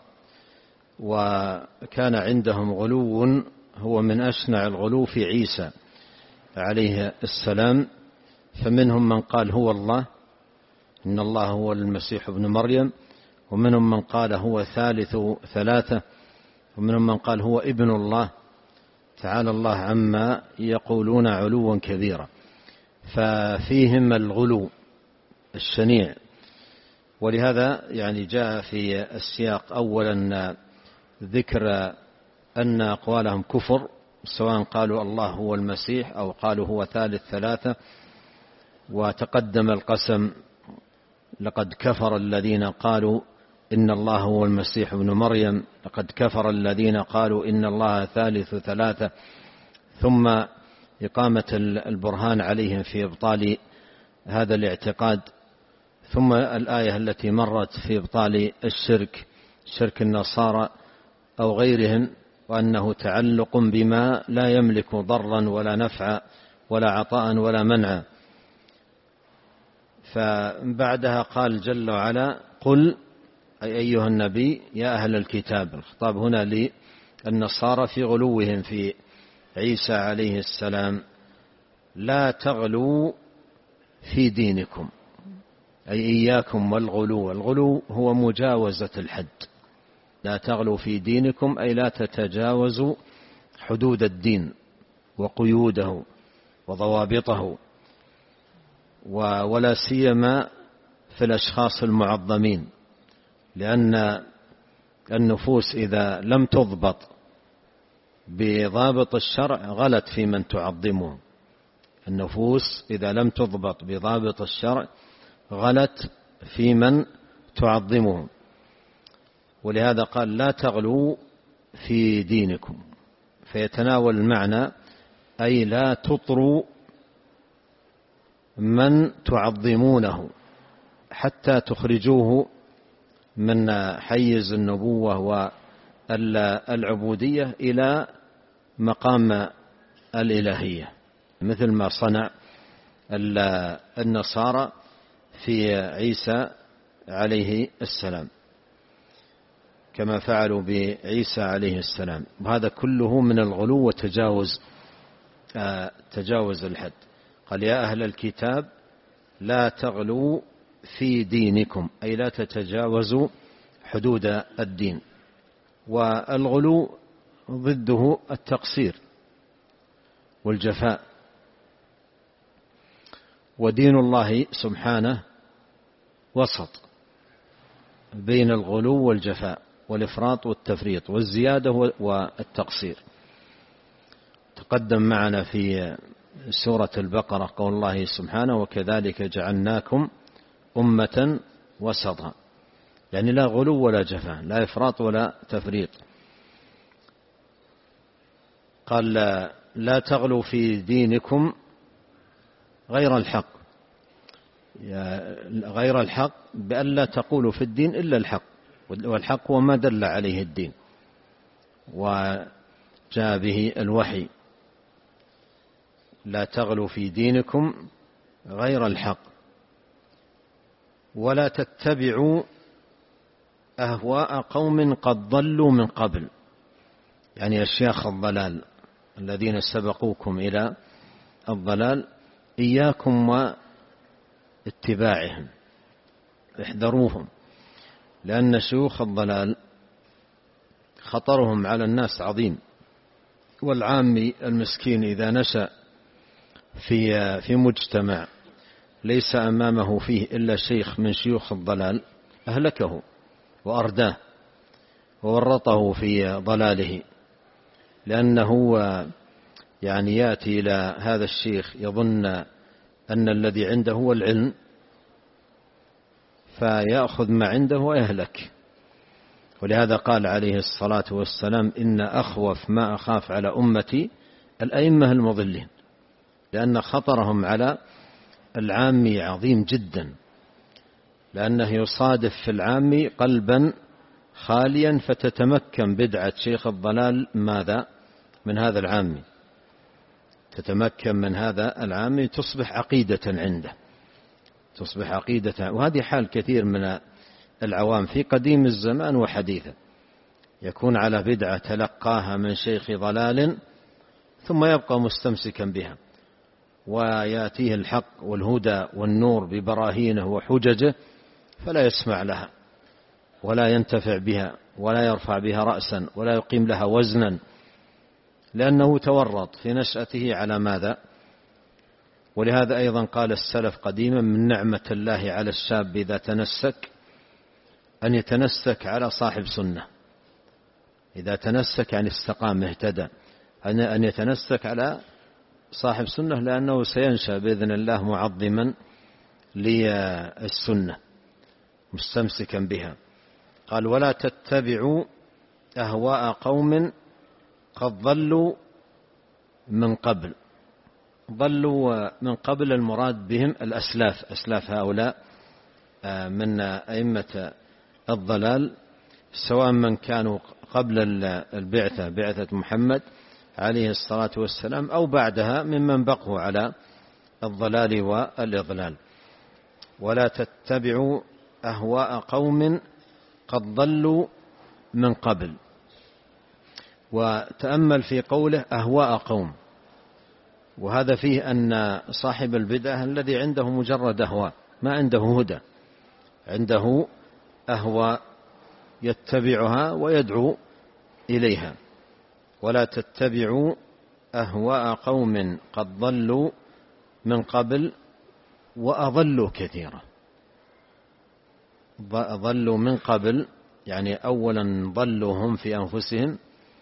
وكان عندهم غلو هو من أشنع الغلو في عيسى عليه السلام، فمنهم من قال هو الله، إن الله هو المسيح ابن مريم، ومنهم من قال هو ثالث ثلاثة، ومنهم من قال هو ابن الله، تعالى الله عما يقولون علوا كبيرا. ففيهم الغلو الشنيع. ولهذا يعني جاء في السياق أولا ذكر أن أقوالهم كفر، سواء قالوا الله هو المسيح أو قالوا هو ثالث ثلاثة. وتقدم القسم: لقد كفر الذين قالوا إن الله هو المسيح ابن مريم، لقد كفر الذين قالوا إن الله ثالث ثلاثة. ثم إقامة البرهان عليهم في إبطال هذا الاعتقاد. ثم الآية التي مرت في إبطال الشرك، شرك النصارى أو غيرهم، وأنه تعلق بما لا يملك ضرا ولا نفعا ولا عطاء ولا منعا. فبعدها قال جل وعلا: قل أي أيها النبي يا أهل الكتاب. الخطاب هنا للنصارى في غلوهم في عيسى عليه السلام، لا تغلوا في دينكم، أي إياكم والغلو. الغلو هو مجاوزة الحد. لا تغلوا في دينكم أي لا تتجاوزوا حدود الدين وقيوده وضوابطه، ولا سيما في الأشخاص المعظمين، لأن النفوس إذا لم تضبط بضابط الشرع غلت في من تعظمه. النفوس إذا لم تضبط بضابط الشرع غلت في من تعظمه. ولهذا قال لا تغلوا في دينكم، فيتناول المعنى أي لا تطروا من تعظمونه حتى تخرجوه من حيز النبوة والعبودية إلى مقام الإلهية، مثل ما صنع النصارى في عيسى عليه السلام، كما فعلوا بعيسى عليه السلام. وهذا كله من الغلو وتجاوز تجاوز الحد. قال يا أهل الكتاب لا تغلوا في دينكم، أي لا تتجاوزوا حدود الدين. والغلو ضده التقصير والجفاء. ودين الله سبحانه وسط بين الغلو والجفاء والإفراط والتفريط والزيادة والتقصير. تقدم معنا في سورة البقرة قول الله سبحانه وكذلك جعلناكم أمة وسطا، يعني لا غلو ولا جفاء، لا إفراط ولا تفريط. قال لا, لا تغلوا في دينكم غير الحق، غير الحق بأن لا تقولوا في الدين إلا الحق، والحق هو ما دل عليه الدين وجاء به الوحي. لا تغلوا في دينكم غير الحق ولا تتبعوا أهواء قوم قد ضلوا من قبل، يعني أشياخ الضلال الذين سبقوكم إلى الضلال، إياكم واتباعهم، احذروهم، لأن شيوخ الضلال خطرهم على الناس عظيم. والعامي المسكين إذا نشأ في في مجتمع ليس أمامه فيه إلا شيخ من شيوخ الضلال أهلكه وأرداه وورطه في ضلاله، لأنه يعني يأتي إلى هذا الشيخ يظن أن الذي عنده هو العلم فيأخذ ما عنده ويهلك. ولهذا قال عليه الصلاة والسلام إن أخوف ما أخاف على أمتي الأئمة المضلين، لأن خطرهم على العامي عظيم جدا، لأنه يصادف في العامي قلبا خاليا فتتمكن بدعة شيخ الضلال ماذا من هذا العامي، تتمكن من هذا العامي تصبح عقيدة عنده، تصبح عقيدة. وهذه حال كثير من العوام في قديم الزمان وحديثه، يكون على بدعة تلقاها من شيخ ضلال ثم يبقى مستمسكا بها، ويأتيه الحق والهدى والنور ببراهينه وحججه فلا يسمع لها ولا ينتفع بها ولا يرفع بها رأسا ولا يقيم لها وزنا، لأنه تورط في نشأته على ماذا. ولهذا أيضا قال السلف قديما من نعمة الله على الشاب إذا تنسك أن يتنسك على صاحب سنة، إذا تنسك يعني استقام اهتدى، أن يتنسك على صاحب سنة، لأنه سينشأ بإذن الله معظما للسنة مستمسكا بها. قال ولا تتبعوا أهواء قوم قد ضلوا من قبل. ضلوا من قبل المراد بهم الأسلاف، أسلاف هؤلاء من أئمة الضلال، سواء من كانوا قبل البعثة بعثة محمد عليه الصلاة والسلام أو بعدها ممن بقوا على الضلال والإضلال. ولا تتبعوا أهواء قوم قد ضلوا من قبل. وتأمل في قوله أهواء قوم، وهذا فيه أن صاحب البدعة الذي عنده مجرد أهواء ما عنده هدى، عنده أهواء يتبعها ويدعو إليها. ولا تتبعوا أهواء قوم قد ضلوا من قبل وأضلوا كثيرا. ضلوا من قبل يعني أولا ضلوا هم في أنفسهم،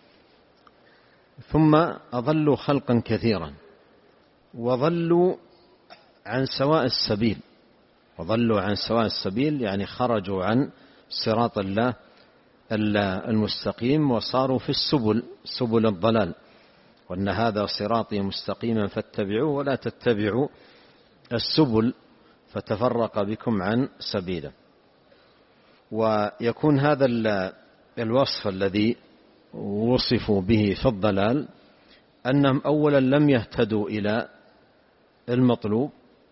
ثم أضلوا خلقا كثيرا، وضلوا عن سواء السبيل. وضلوا عن سواء السبيل يعني خرجوا عن صراط الله المستقيم وصاروا في السبل، سبل الضلال. وأن هذا صراطي مستقيما فاتبعوه ولا تتبعوا السبل فتفرق بكم عن سبيله. ويكون هذا الوصف الذي وصفوا به في الضلال أنهم أولا لم يهتدوا إلى المطلوب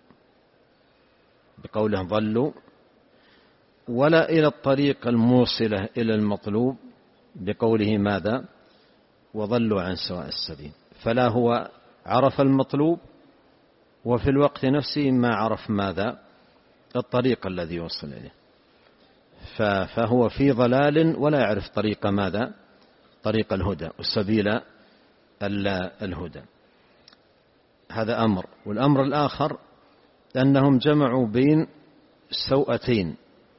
بقولهم ضلوا، ولا إلى الطريق الموصلة إلى المطلوب بقوله ماذا؟ وضلوا عن سواء السبيل. فلا هو عرف المطلوب وفي الوقت نفسه ما عرف ماذا؟ الطريق الذي يوصل إليه، فهو في ضلال ولا يعرف طريق ماذا؟ طريق الهدى وسبيل الهدى. هذا أمر. والأمر الآخر أنهم جمعوا بين سوءتين،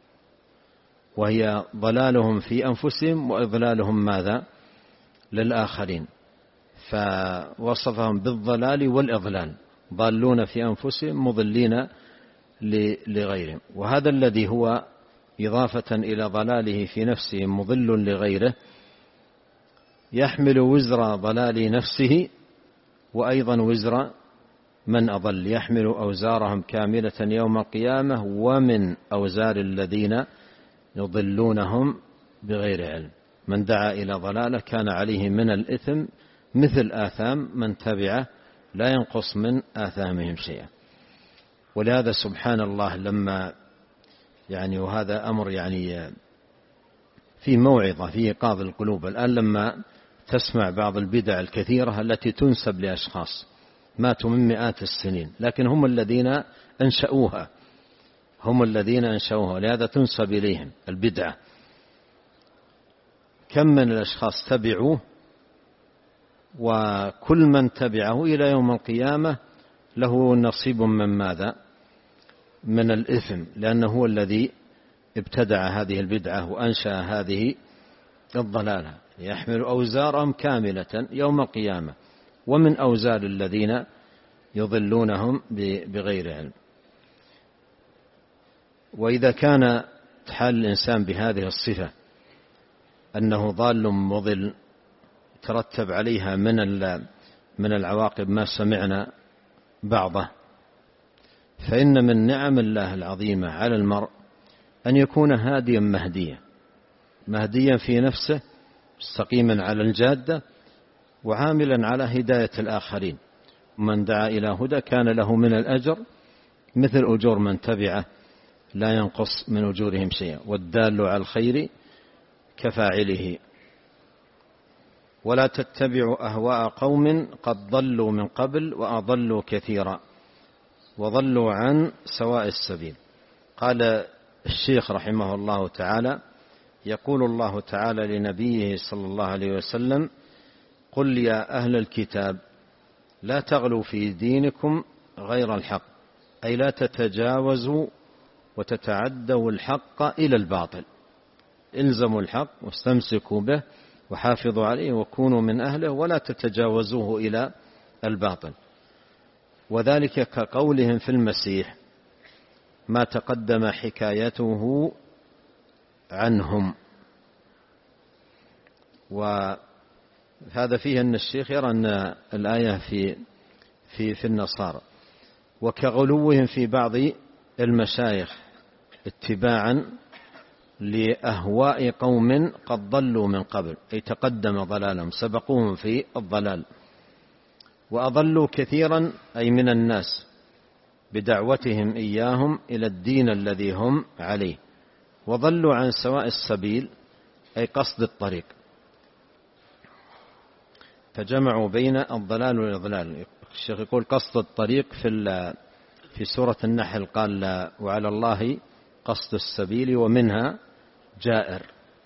وهي ضلالهم في أنفسهم وإضلالهم ماذا؟ للآخرين. فوصفهم بالضلال والإضلال، ضالون في أنفسهم مضلين لغيرهم. وهذا الذي هو إضافة إلى ضلاله في نفسه مضل لغيره يحمل وزر ضلال نفسه وأيضا وزر من أضل، يحمل أوزارهم كاملة يوم القيامة ومن أوزار الذين يضلونهم بغير علم. من دعا إلى ضلالة كان عليه من الإثم مثل آثام من تبعه لا ينقص من آثامهم شيئا. ولهذا سبحان الله لما يعني وهذا أمر يعني في موعظة في إيقاظ القلوب الآن، لما تسمع بعض البدع الكثيرة التي تنسب لأشخاص ماتوا من مئات السنين لكن هم الذين أنشأوها، هم الذين أنشأوها، لهذا تنسب إليهم البدعة. كم من الأشخاص تبعوه، وكل من تبعه إلى يوم القيامة له نصيب من ماذا؟ من الإثم، لأنه هو الذي ابتدع هذه البدعة وأنشأ هذه الضلالة. يحمل أوزارهم كاملة يوم القيامة ومن أوزار الذين يضلونهم بغير علم. وإذا كان حال الإنسان بهذه الصفة أنه ضال مضل ترتب عليها من من العواقب ما سمعنا بعضه، فإن من نعم الله العظيمة على المرء أن يكون هاديا مهديا، مهديا في نفسه مستقيما على الجادة وعاملا على هداية الآخرين. ومن دعا إلى هدى كان له من الأجر مثل أجور من تبعه لا ينقص من أجورهم شيئا، والدال على الخير كفاعله. ولا تتبعوا أهواء قوم قد ضلوا من قبل وأضلوا كثيرا وضلوا عن سواء السبيل. قال الشيخ رحمه الله تعالى: يقول الله تعالى لنبيه صلى الله عليه وسلم: قل يا أهل الكتاب لا تغلوا في دينكم غير الحق، أي لا تتجاوزوا وتتعدوا الحق إلى الباطل، الزموا الحق واستمسكوا به وحافظوا عليه وكونوا من أهله ولا تتجاوزوه إلى الباطل. وذلك كقولهم في المسيح ما تقدم حكايته عنهم. وهذا فيه أن الشيخ يرى أن الآية في في في النصارى، وكغلوهم في بعض المشايخ اتباعا لأهواء قوم قد ضلوا من قبل، أي تقدم ضلالهم سبقوهم في الضلال، وأضلوا كثيرا أي من الناس بدعوتهم إياهم إلى الدين الذي هم عليه، وضلوا عن سواء السبيل أي قصد الطريق، فجمعوا بين الضلال والإضلال. الشيخ يقول قصد الطريق في في سورة النحل قال وعلى الله قصد السبيل ومنها جائر،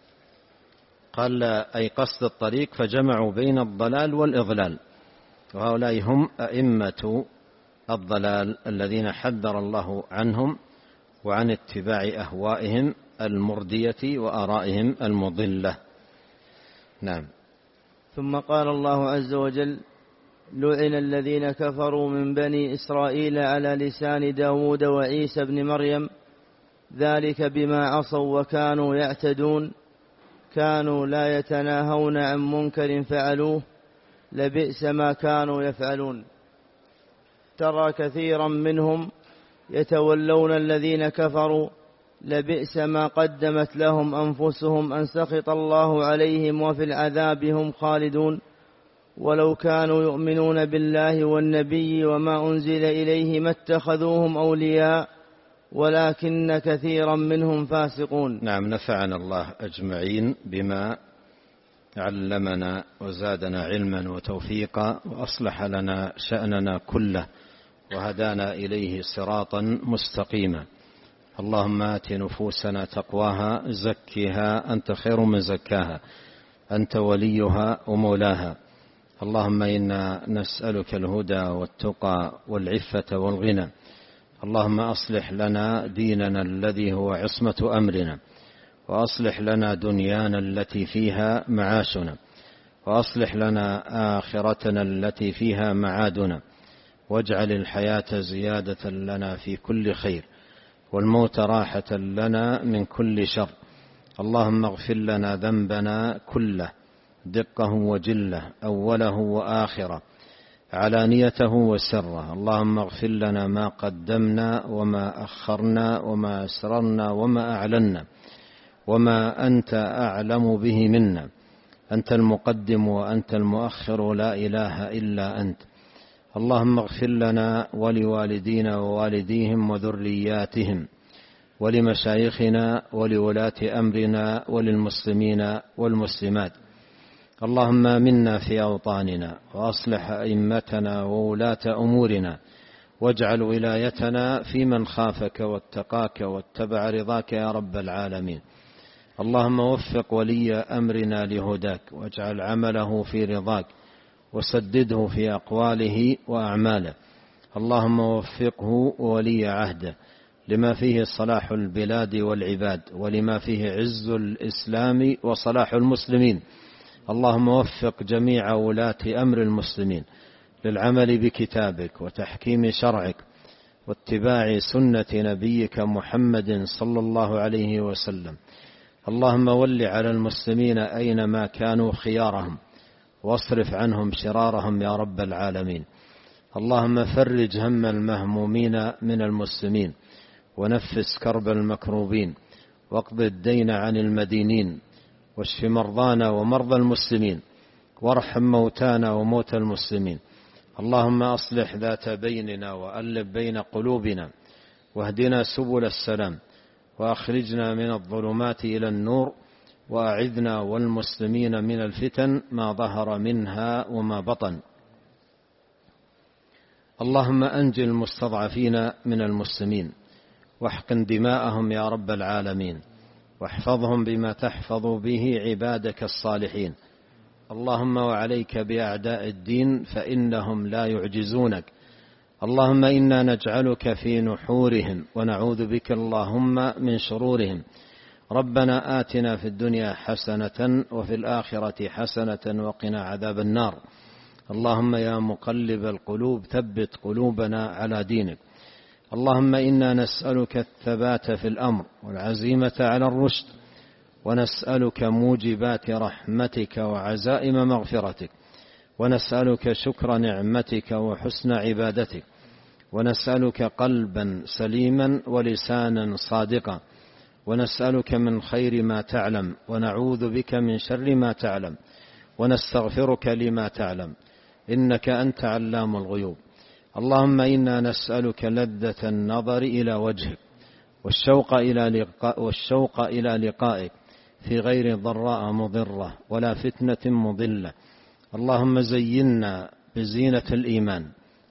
قال أي قصد الطريق، فجمعوا بين الضلال والإضلال، وهؤلاء هم أئمة الضلال الذين حذر الله عنهم وعن اتباع أهوائهم المردية وآرائهم المضلة. نعم. ثم قال الله عز وجل: لعن الذين كفروا من بني إسرائيل على لسان داود وعيسى بن مريم ذلك بما عصوا وكانوا يعتدون كانوا لا يتناهون عن منكر فعلوه لبئس ما كانوا يفعلون. ترى كثيرا منهم يتولون الذين كفروا لبئس ما قدمت لهم أنفسهم أن سخط الله عليهم وفي العذاب هم خالدون ولو كانوا يؤمنون بالله والنبي وما أنزل إليه ما اتخذوهم أولياء ولكن كثيرا منهم فاسقون. نعم. نفعنا الله أجمعين بما علمنا وزادنا علما وتوفيقا وأصلح لنا شأننا كله وهدانا إليه صراطا مستقيما. اللهم آت نفوسنا تقواها زكها أنت خير من زكاها أنت وليها ومولاها. اللهم إنا نسألك الهدى والتقى والعفة والغنى. اللهم أصلح لنا ديننا الذي هو عصمة أمرنا، وأصلح لنا دنيانا التي فيها معاشنا، وأصلح لنا آخرتنا التي فيها معادنا، واجعل الحياة زيادة لنا في كل خير والموت راحة لنا من كل شر. اللهم اغفر لنا ذنبنا كله دقه وجله أوله وآخره علانيته وسره. اللهم اغفر لنا ما قدمنا وما أخرنا وما أسررنا وما أعلنا وما أنت أعلم به منا. أنت المقدم وأنت المؤخر لا إله إلا أنت. اللهم اغفر لنا ولوالدينا ووالديهم وذرياتهم ولمشايخنا ولولاة أمرنا وللمسلمين والمسلمات. اللهم منا في أوطاننا وأصلح أئمتنا وولاة أمورنا واجعل ولايتنا في من خافك واتقاك واتبع رضاك يا رب العالمين. اللهم وفق ولي أمرنا لهداك واجعل عمله في رضاك وسدده في أقواله وأعماله. اللهم وفقه وولي عهده لما فيه صلاح البلاد والعباد ولما فيه عز الإسلام وصلاح المسلمين. اللهم وفق جميع ولاة أمر المسلمين للعمل بكتابك وتحكيم شرعك واتباع سنة نبيك محمد صلى الله عليه وسلم. اللهم ول على المسلمين أينما كانوا خيارهم واصرف عنهم شرارهم يا رب العالمين. اللهم فرج هم المهمومين من المسلمين ونفس كرب المكروبين واقض الدين عن المدينين واشف مرضانا ومرضى المسلمين وارحم موتانا وموتى المسلمين. اللهم أصلح ذات بيننا وألف بين قلوبنا واهدنا سبل السلام وأخرجنا من الظلمات إلى النور وأعذنا والمسلمين من الفتن ما ظهر منها وما بطن. اللهم أنجِ المستضعفين من المسلمين واحقن دماءهم يا رب العالمين واحفظهم بما تحفظ به عبادك الصالحين. اللهم وعليك بأعداء الدين فإنهم لا يعجزونك. اللهم إنا نجعلك في نحورهم ونعوذ بك اللهم من شرورهم. ربنا آتنا في الدنيا حسنة وفي الآخرة حسنة وقنا عذاب النار. اللهم يا مقلب القلوب ثبت قلوبنا على دينك. اللهم إنا نسألك الثبات في الأمر والعزيمة على الرشد ونسألك موجبات رحمتك وعزائم مغفرتك ونسألك شكر نعمتك وحسن عبادتك ونسألك قلبا سليما ولسانا صادقا ونسألك من خير ما تعلم ونعوذ بك من شر ما تعلم ونستغفرك لما تعلم إنك أنت علام الغيوب. اللهم إنا نسألك لذة النظر إلى وجهك والشوق إلى لقاء والشوق إلى لقائك في غير ضراء مضرة ولا فتنة مضلة. اللهم زينا بزينة الإيمان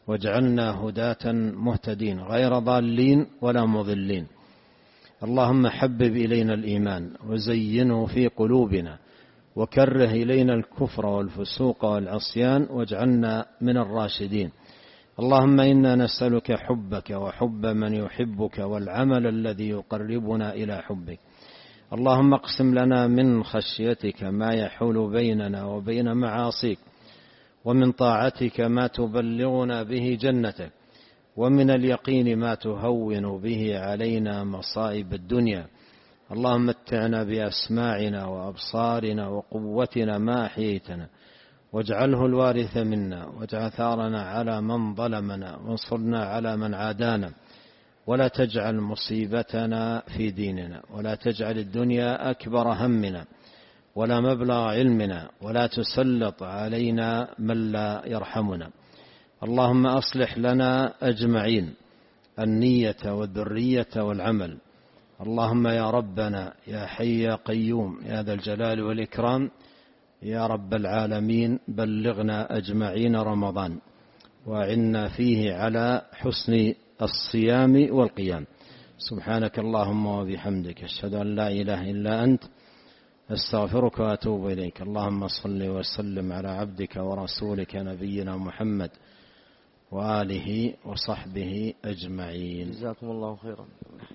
واجعلنا هداة مهتدين غير ضالين ولا مضلين. اللهم حبب إلينا الإيمان وزينه في قلوبنا وكره إلينا الكفر والفسوق والعصيان واجعلنا من الراشدين. اللهم إنا نسألك حبك وحب من يحبك والعمل الذي يقربنا إلى حبك. اللهم اقسم لنا من خشيتك ما يحول بيننا وبين معاصيك، ومن طاعتك ما تبلغنا به جنتك، ومن اليقين ما تهون به علينا مصائب الدنيا. اللهم متعنا بأسماعنا وأبصارنا وقوتنا ما أحييتنا، واجعله الوارث منا، واجعل ثارنا على من ظلمنا، وانصرنا على من عادانا، ولا تجعل مصيبتنا في ديننا، ولا تجعل الدنيا أكبر همنا ولا مبلغ علمنا، ولا تسلط علينا من لا يرحمنا. اللهم أصلح لنا أجمعين النية والذرية والعمل. اللهم يا ربنا يا حي يا قيوم يا ذا الجلال والإكرام يا رب العالمين، بلغنا أجمعين رمضان وأعنا فيه على حسن الصيام والقيام. سبحانك اللهم وبحمدك، أشهد أن لا إله إلا أنت، أستغفرك وأتوب إليك. اللهم صل وسلم على عبدك ورسولك نبينا محمد وآله وصحبه أجمعين. جزاكم الله خيرا.